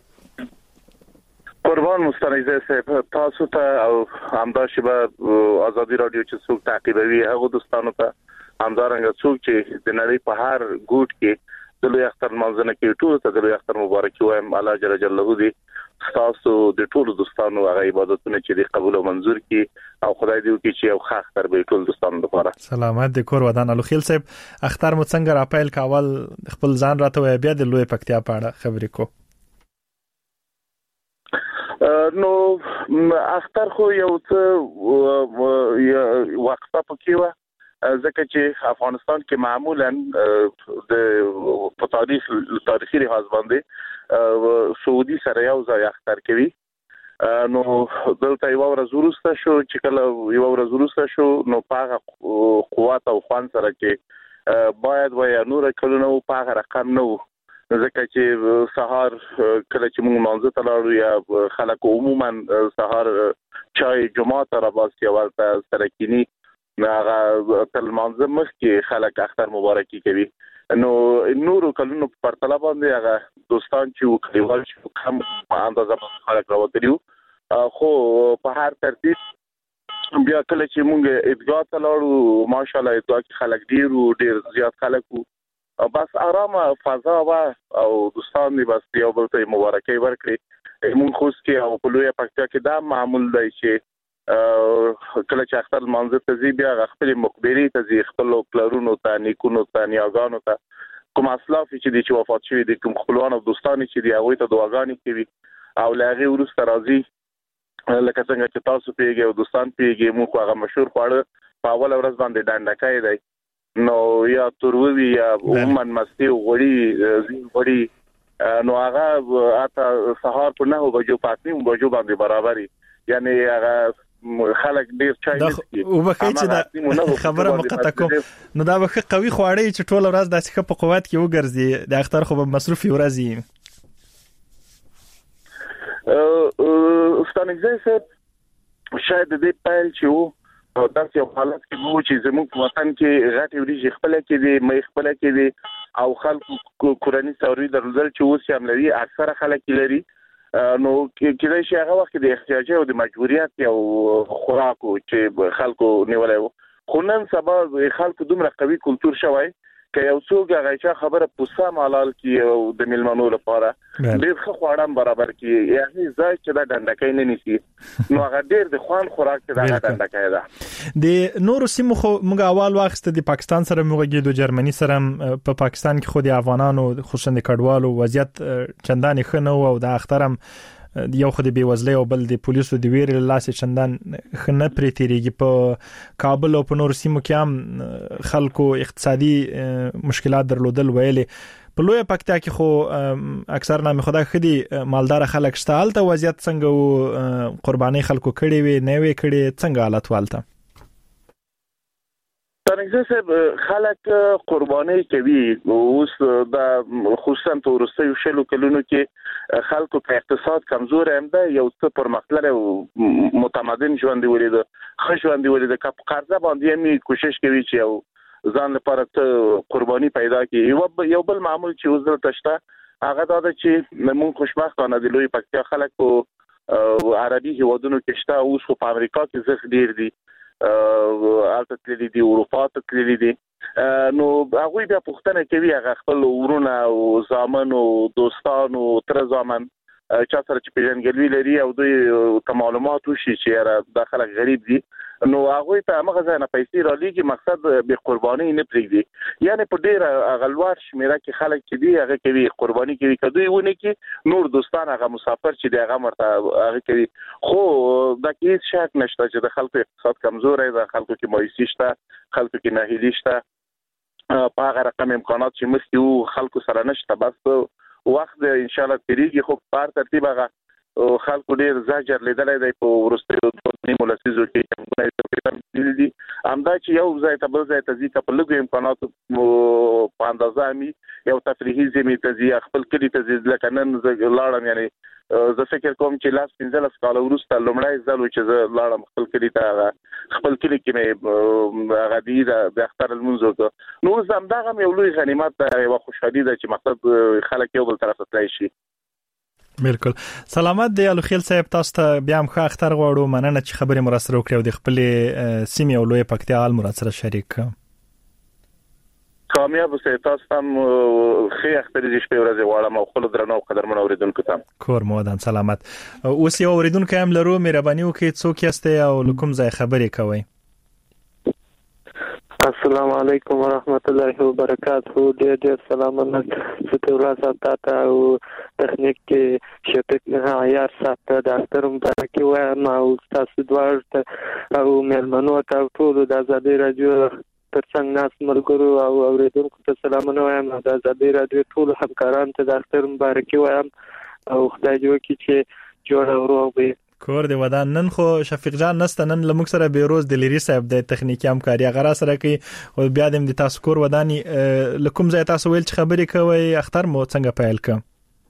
قربان مستنیزه صاحب تاسو ته او همداشبه ازادي رادیو چې څوک تعقیبوي هغه دوستانو ته همدارنګه څوک چې د نړۍ په هر ګوټ کې د لوی اختر منځنه کې ټول ته د لوی اختر مبارکي وایم الله جل جلاله دې تاسو د ټول دوستانو هغه عبادتونه چې دی قبول او منزور کړي او خدای دې وکړي چې یو ښه اختر به ټول دوستانو لپاره سلامت دي کور ودان الخیل صاحب اختر مو څنګه را پیل کاول خپل ځان راته وي بیا د لوی پکتیا په اړه خبرې کو نو اختر خو یو څه وقفه پکې و ځکه چې افغانستان کې معمولا د په تاریخ تاریخي لحاظ باندې سعودي سره یو ځای اختر کوي نو دلته یو ورځ وروسته شو چې کله یو ورځ وروسته شو نو پاغه قوت او خوان سره کې باید وای نور کلونه په هغه رقم نه ځکه چې سهار کله چې موږ مانځه ته لاړو یا خلک عموما سهار چای جمعه ته راځي ورته سره کینی هغه تل مانځه مخکې خلک اختر مبارکي کوي نو نورو کلونو په پرتله باندې هغه دوستان چې کلیوال چې کم اندازه خلک راوتلیو خو په هر ترتیب بیا کله چې موږ ادعا ته لاړو ماشاءالله ادعا کې خلک ډیر ډیر زیات خلک وو بس آرامه فضا وا او دوستان دې بس یو بل ته مبارکي ورکړي موږ خوښ کې او په لوی پکتیا کې دا معمول دی چې کله چې اختر منځ ته زی بیا خپل مقبري ته زی خپل پلرونو ته نیکونو ته نیاګانو ته کوم اسلاف چې دي چې وفات شوی دي کوم خپلوان او دوستان چې دي هغه ته دعاګانې کوي او لاغي ورسته راځي لکه څنګه چې تاسو پیږي او دوستان پیږي موږ هغه مشهور خواړه په اول ورځ باندې ډانډکای دی نو یا تروي یا عموما مستی غوړي زی غوړي نو هغه اته سهار په نه بجو پاتې بجو باندې برابرۍ یعنی هغه خلک ډیر چای نسکي او بخې چې دا خبره مقطع کوم نو دا بخې قوي خواړې چې ټول ورځ د څخه په قوت کې وګرځي د اختر خو به مصروفي ورځي ا ستانګزه څه شاید دې پایل چې وو دا یو حالت کې وو چې زموږ په وطن کې غټي وريږي خپل کې دي مې خپل کې دي او خلکو کورنۍ ثوري درلودل چې اوس هم لري اکثره خلک لري نو کله چې هغه وخت د احتیاج او د مجبوریت او خوراکو چې خلکو نیولای خو نن سبا خلکو دومره قوي کلچر شوی که یو څوک هغه چې خبره پوسه مالال کی او د ملمنو لپاره ډیر ښه خواړم برابر کی یعنی ځای چې دا ډنډکای نه نيسي نو هغه ډیر د خوان خوراک ته دا ډنډکای ده د نورو سیمو خو موږ اول وخت د پاکستان سره موږ د جرمني سره په پاکستان کې خو د افغانانو خصوصا د کډوالو وضعیت چندان ښه نه او د اخترم یو خو د بیوزلۍ او بل د پولیسو د ویرې لاسه چندان خنه پرې تیریږي په کابل او په نور سیمو کې هم خلکو اقتصادي مشکلات درلودل ویلې په لوی پکتیا کې خو اکثر نامه خدای خدي مالدار خلک شته الته وضعیت څنګه او قرباني خلکو کړي وي نه وي کړي څنګه حالت والته څنګه خلک قرباني کوي اوس د خصوصا په ورستیو شلو کلونو کې خلکو په اقتصاد کمزور هم ده یو څه پرمختلل او متمدن ژوند ولید خو ژوند ولید کپ قرضه باندې می کوشش کوي چې یو ځان لپاره ته قرباني پیدا کړي یو بل معمول چې اوس دلته هغه دا چې موږ خوشبختانه د لوی پکتیا خلک په عربي هیوادونو کې شته اوس په امریکا کې زخ ډیر دي البته تللی دي اروپا ته تللی دي نو هغه بیا پښتنه کوي هغه خپل ورونه او زامن او دوستان او تر زامن چا سره چې پیژنګلوي لري او دوی معلومات وشي چې داخله غریب دي نو هغه ته هغه ځای نه پیسې را لېږي مقصد به قرباني نه پرېږدي یعنی په ډېر غلوار شمیره کې خلک چې دي هغه کوي قرباني کوي کدوې ونه کې نور دوستان هغه مسافر چې دی هغه مرته هغه کوي خو دا هیڅ شک نشته چې د خلکو اقتصاد کمزور دی د خلکو کې مایوسي شته خلکو کې ناهیلي شته په هغه رقم امکانات چې مخکې خلکو سره نشته بس وخت ان شاء الله تیریږي خو په ترتیب هغه خلکو ډیر زجر لیدلای دی په ورستیو د مولسیزو کې څنګه دي امدا چې یو ځای ته بل ځای ته ځي په لږ امکاناتو په اندازه می یو تفریحي زمي ته ځي خپل کلی ته ځي لکه نن لاړم یعنی زه فکر کوم چې لاس پنځه کال وروسته لومړی ځل چې زه لاړم خپل کلی ته خپل کلی کې مې هغه دی د اختر المنځو نو زمدا هم یو لوی غنیمت ده او خوشحالي ده چې مقصد خلک یو بل طرف ته تلای شي بالکل سلامت دی الخیل صاحب تاسو ته بیا هم ښه اختر غواړو مننه چې خبرې مرسته وکړو د خپل سیمې او لوی پکتیا حال مرسته شریک کامیاب اوسئ تاسو هم ښه اختر دې شپې ورځې غواړم او خپل درنو او قدرمن اوریدونکو ته کور مودان سلامت اوس یو اوریدونکو هم لرو مهرباني وکړئ څوک یاست او کوم ځای خبرې کوئ السلام علیکم ورحمت الله وبرکاته. ډېر ډېر سلامونه ستاسو راځه ته او تخنیک کې شپږ نه عیار ساته د اختر مبارکي وایم او تاسو دوه او مېلمنو ته ټول د ازادي رادیو ترڅنګ ناس ملګرو او اوریدونکو ته سلامونه وایم. د ازادي رادیو ټول همکارانو ته د اختر مبارکي وایم او خدای دې وکړي چې جوړ او روغ وي. کور دی ودان. نن خو شفیق جان نسته، نن لمک سره بیروز د لری صاحب د تخنیکی همکاري غرا سره کوي او بیا د تاسو کور ودانی لکم زه تاسو ویل چې خبرې کوي اختر مو څنګه پیل ک؟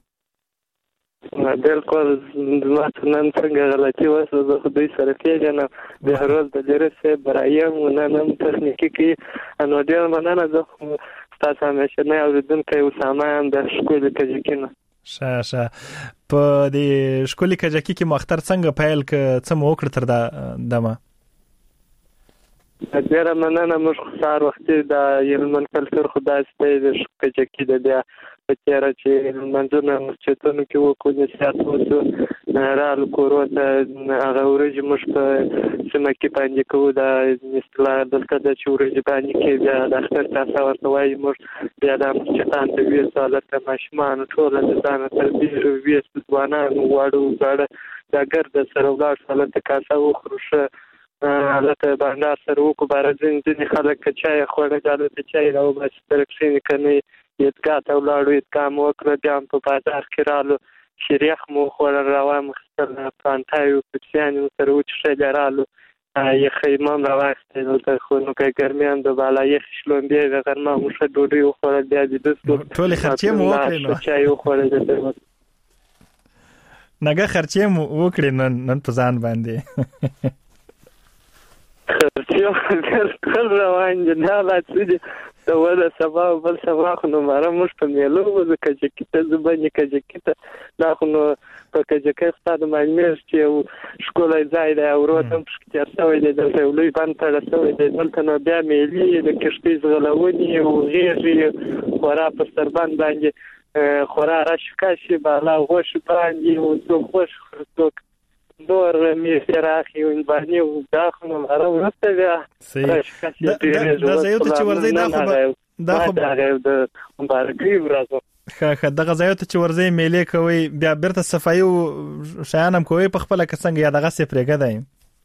بالکل نن څنګه غلطي وسه زه خو دې سره کېږم د هروز د لری صاحب برایم نن هم تخنیکی کې انو ډیر مننه. زه تاسو همیشه نه اوریدونکو اسامه هم د شکل کجکینه شه شه په دې شکل کجکی کې مختر څنګه پیل ک څه مو وکړ تر دا دمه؟ ډیر مننه. موږ سار وخت د یلمن کلچر خدای ستې د کجکی د بیا په تیر چې منځونه مسجدونو کې وکړو د سیاست رال کوروته هغه ورځ موږ په سیمه کې باندې کوو د اصطلاح دلته د چورې باندې کې بیا د اختر تاسو ورته وایي موږ بیا د مسجدان د ویل سالته ماشمان ټول د ځان تر دې ویس ځوانان واړو غاړه د ګرد سره ولاړ سالته کاسه وخروشه حالت باندې سره وکړو بارځین ځینې خلک چای خوړل جاله چای راو بس ترکسین کني یتګه ته ولاړو یتګه مو کړ بیا په بازار کې رالو شریخ مو خوړل روان مخستل پانتایو پچیانو سره وچې رالو یې خیمام راوښته دلته خو نو کې ګرمیان د بالا یې شلون دی د غرمه مو شه ډوډۍ وخوړل بیا د دستو ټول خرچې مو وکړې نو چای وخوړل نګه خرچې مو وکړې نن نن په ځان باندې خرچې ټول روان دي نه لا څه دا ولا سبا بل سبا خو نو ماره مش په میلو وځه چې کته زبنه کې کته دا خو نو په کې کې ستاسو مېلمه چې شکولای ځای دی او روتم چې تاسو دې د لوی باندې تاسو دې دلته نو بیا مېلی د کشتي زغلونی او غیږي ورا په سربان باندې خورا راشکاشي بالا غوش باندې او څو خوش څوک دور می سراخي او باندې دا خو نو راوته بیا دا دا زه ته چې ورځي دا خو دا خو د مبارکي ورځو خه دغه ځای ته چې ورځي میلې کوي بیا بیرته صفایي او شیانم کوي په خپل کسنګ یا دغه سپریګه دی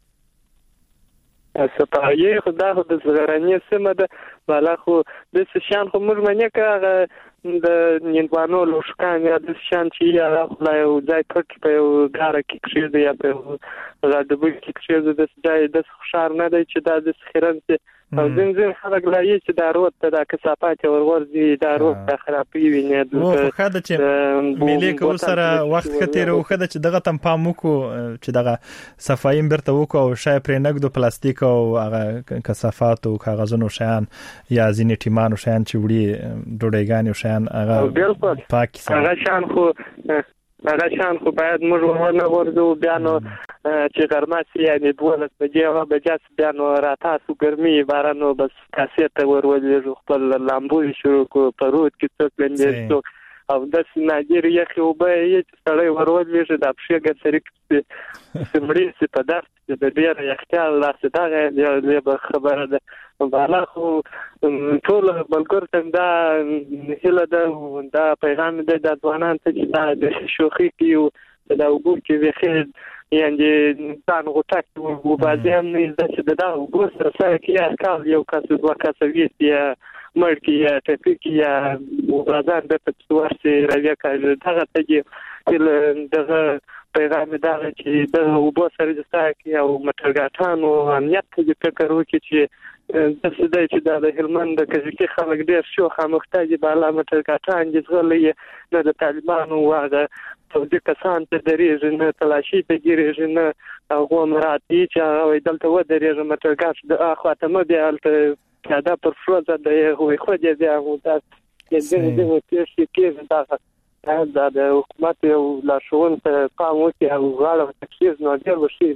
صفایي خدا خو د زغرانی سم ده بالا خو د شان خو موږ منه کا د نیندوانو لوشکان یا د شان چې یا خدای او ځای پټ په غاره کې کړی یا په غاډبو کې کړی د ځای د خوشار نه دی چې دا د خیرن او زین زین خلک لایي چې دا روت ته د کثافات ورورځي دا روت د خرابې ویني د خاده چې ملي کو سره وخت کتیر او خاده چې دغه تم پام وکړو چې دغه صفایي برته وکړو او شای پرې نګدو پلاستیک او هغه کثافات او کاغذونو شیان یا ځینې ټیمانو شیان چې وړي ډوډۍ ګانې شیان هغه پاک هغه شان خو هغه شان خو باید موږ ورنه ورځو بیا نو چې غرمه سي یعنی دولس بجې هغه بجاس بیا نو راتاسو ګرمي بارانو بس کاسيته ورولې خپل لامبو شروع کو پروت کې څوک لندې څوک او د ناجری یخ او به یې سړی ورولې چې د پښه ګرځري سمړي چې په داس د ډیر یختال لاسه دا غي خبره ده بالا خو ټول بلګر څنګه دا هله ده دا پیغام ده د ځوانان ته چې دا د شوخي کې دا وګور کې وخت یعنی ځان غوټه او بعضی هم نه چې دا وګور سره سره کې کار یو کس دوه کس ویستیا مرګ یا ټپیک یا وګړان د تاسوارسي راځي کار دغه ته دغه پیغام دا چې د وبو سره د ساکي او مټرګاتانو امنیت کې فکر وکړي چې د سده چې د هلمند د کجکی خلک ډیر شو خامختاجي بالا مټرګاتان دي غلې نه د طالبانو واغه د کسان ته درېږي نه تلاشي ته ګیرېږي نه هغه مراتي چې وای دلته و درېږي مټرګات د اخواتمه بیا الته دا پر فروزه د هوی خو دې بیا مو دا چې دې مو تاسو کې دا دا د حکومت او لاشون ته قام وکړي او غاړه تکلیف نو ډیر وشي بارا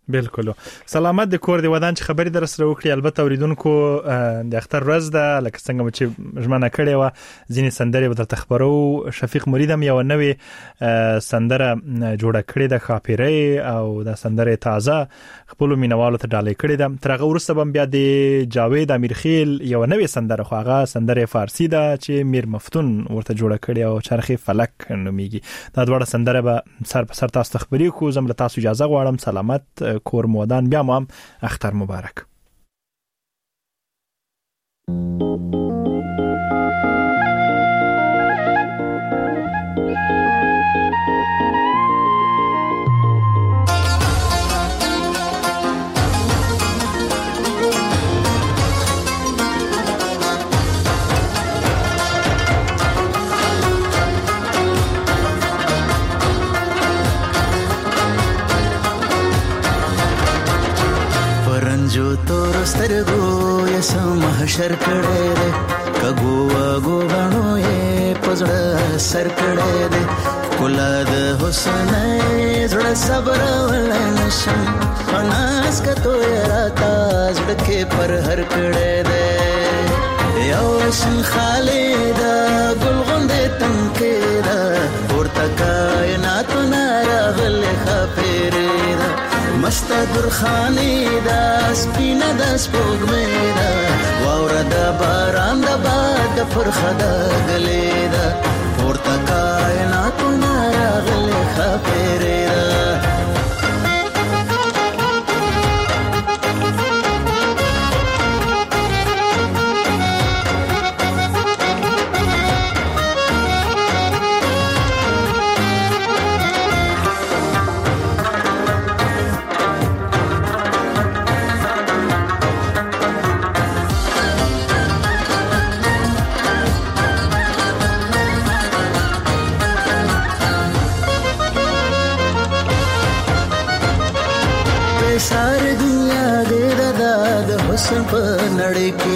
بالکل. سلامت د کور دی ودان چې خبرې در سره وکړي. البته اوریدونکو د اختر ورځ ده لکه څنګه چې ژمنه کړې و ځینې سندرې به تر خبرو. شفیق مریدم یو نوې سندره جوړه کړې ده خاپیری او د سندره تازه خپل مینوالو ته ډالۍ کړې ده. تر هغه وروسته بم بیا د جاوید امیرخیل یو نوې سندره خو هغه سندره فارسی ده چې میر مفتون ورته جوړه کړې او چرخی فلک نومیږي. دا ډوړه سندره به سر په سر تاسو خبرې کو. زم له تاسو اجازه غواړم. سلامت کور مودان بیا مو هم اختر مبارک. जो तोर स्तरगो यसो महशर कड़े दे कगो गो गणो ये पजड़ सर कड़े दे कुलाद हुस्न जड़ सब्र वलनशम अनास का तो राता जड़ के पर हर कड़े दे यौशन खालिदा गुलगुंदे तंकेदा और तकायनात नारा गल खफेरेदा मस्त दुर्खानी दा स्पिना दा स्पोगमेदा वावरा दा बारान दा बाद फरखदा गलेदा porta kainat nara gale khafireda सारी दुनिया दे दाद हुस्न पर नड़े के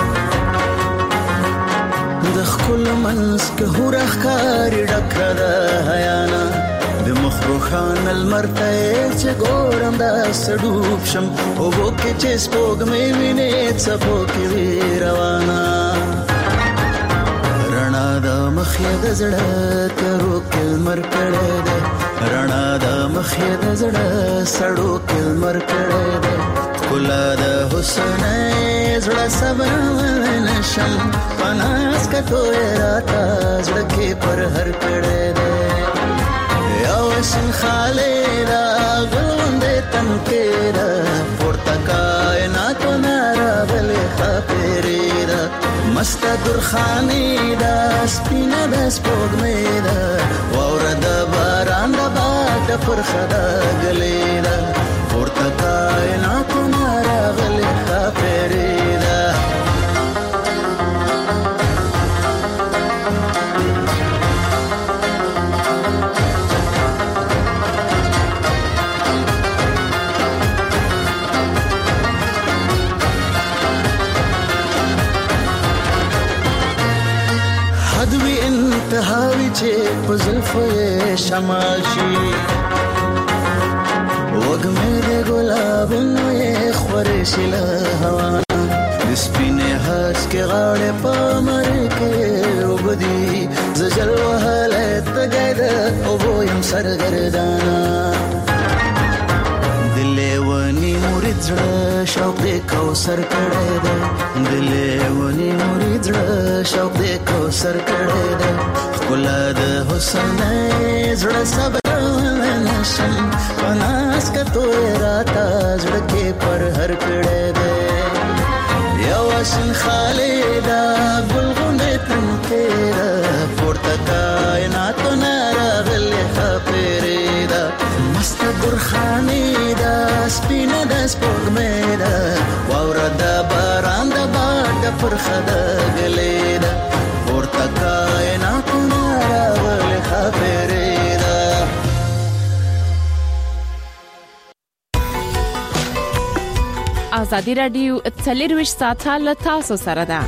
दखल मनस के हुरख कारी डकरा हयाना बमखरुखान المرتين چگورم دست دوبشم او بو که چسپوگ میوینه چپو کی روانه رڼا د مخید زړه کرو کل مر کړه ده رڼا د مخید زړه سړو کل مر کړه ده کلا د حسن زړه صبر نشم پناس کتو راتا زړه کې پر هر کړه ده یا وسن خالیدا غوندې تن کې ده پورته کائنات نارا بل خفریدا مست درخانی دا سپینا دا سپوگمی دا وورا دا باران دا باد پر خدا گلی دا پورتا کائنات نارا غلی خافری دا دوی انتهاوی چه پزلفوی شمال شی وگمی ده گلابنوی خورشی لحوانا دسپینه هاس که غاڑ پا مرکه او بدی زجل و حالت گیده او بویم سرگردانا دلیوانی مرید زړه شوق دې کوثر کړه ده دلیوانی مرید زړه شوق دې کوثر کړه ده خلا د حسن زړه صبر نشم پناس کتو راتا زړه کې پر هر کړه ده یا وسن خالدا ګلغونه تن کې پورته کائنات نارا غل خفریدا مست درخانی دا سپینا دا سپوگمی دا واورا دا باران دا باد پر خدا گلی دا پورتا کائنات نارا غل خفریدا آزادی رادیو څلرویشت ساعته له تاسو سره ده.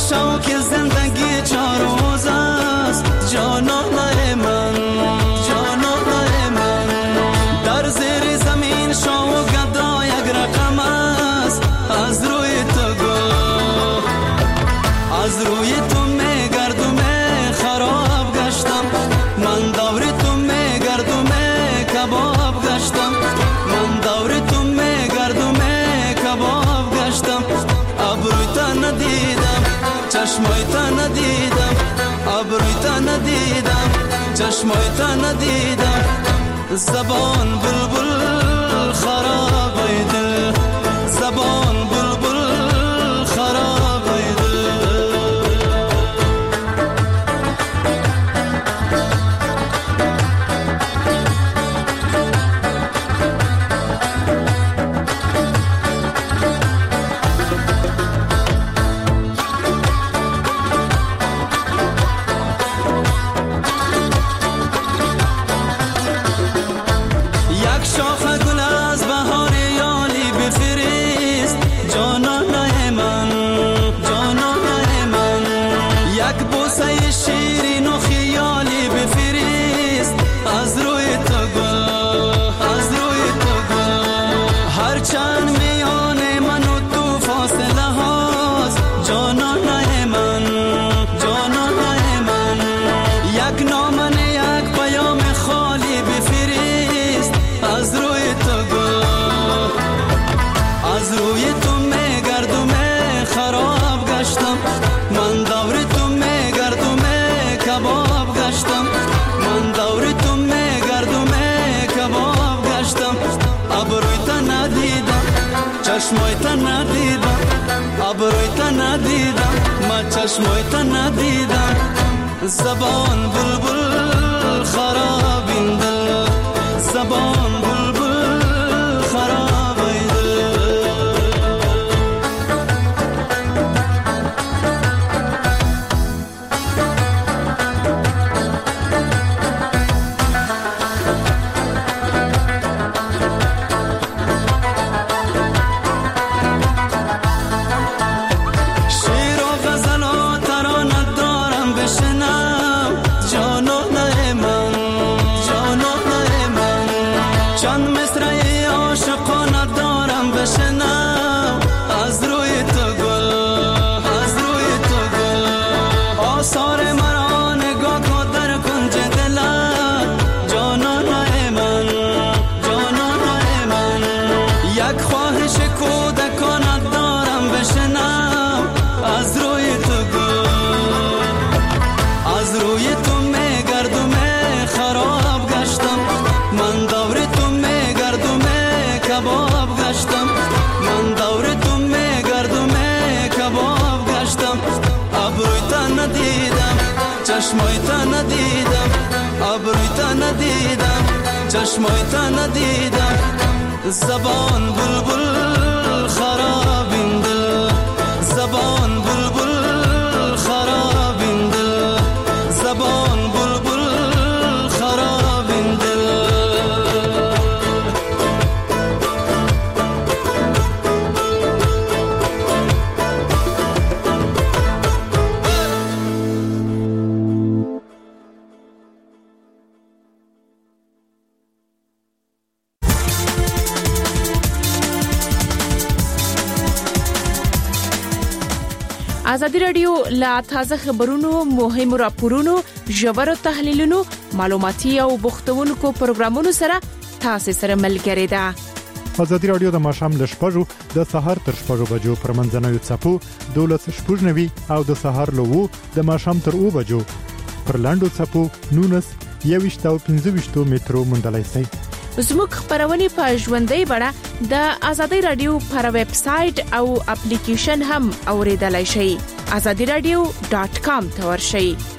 شوق زندگی چار روز است جانان من جانان من در زیر زمین شو گدا یک رقم است از روی تو گل از روی تو میگردم خراب گشتم من دور تو میگردم کباب گشتم من دور تو میگردم کباب گشتم ابروی تا ندیدم چشمای تا ندیدم ابروی تا ندیدم چشمای تا ندیدم زبان بلبل خراب ای دل زبان بلبل خراب ای دل چشمای تا ندیدم ابروی تا ندیدم ما چشمای تا ندیدم زبان بلبل خراب این دل زبان بلبل خراب این دل چشمای تا ندیدم ابروی تا ندیدم چشمای تا ندیدم زبان بلبل خراب این دل زبان بلبل خراب این دل زبان بلبل خراب این دل ازادي رادیو لا تازه خبرونو مهم راپورونو ژور تحلیلونو معلوماتي او بوختونکو پروګرامونو سره تاسو سره ملګری ده. ازادي رادیو د ماشام ل شپږو د سحر تر شپږو بجو پر منځنوي چپو دولس شپږنوي او د سحر لوو د ماشام تر او بجو پر لاندو چپو نونس یويشتاو پنځويشتو مترو مندلای سي. زموږ خبرونه په ژوندۍ بڼه د ازادي رادیو پر ویب سټ او اپلیکیشن هم اوریدلای شئ. azadi radio dot com ته ورشئ.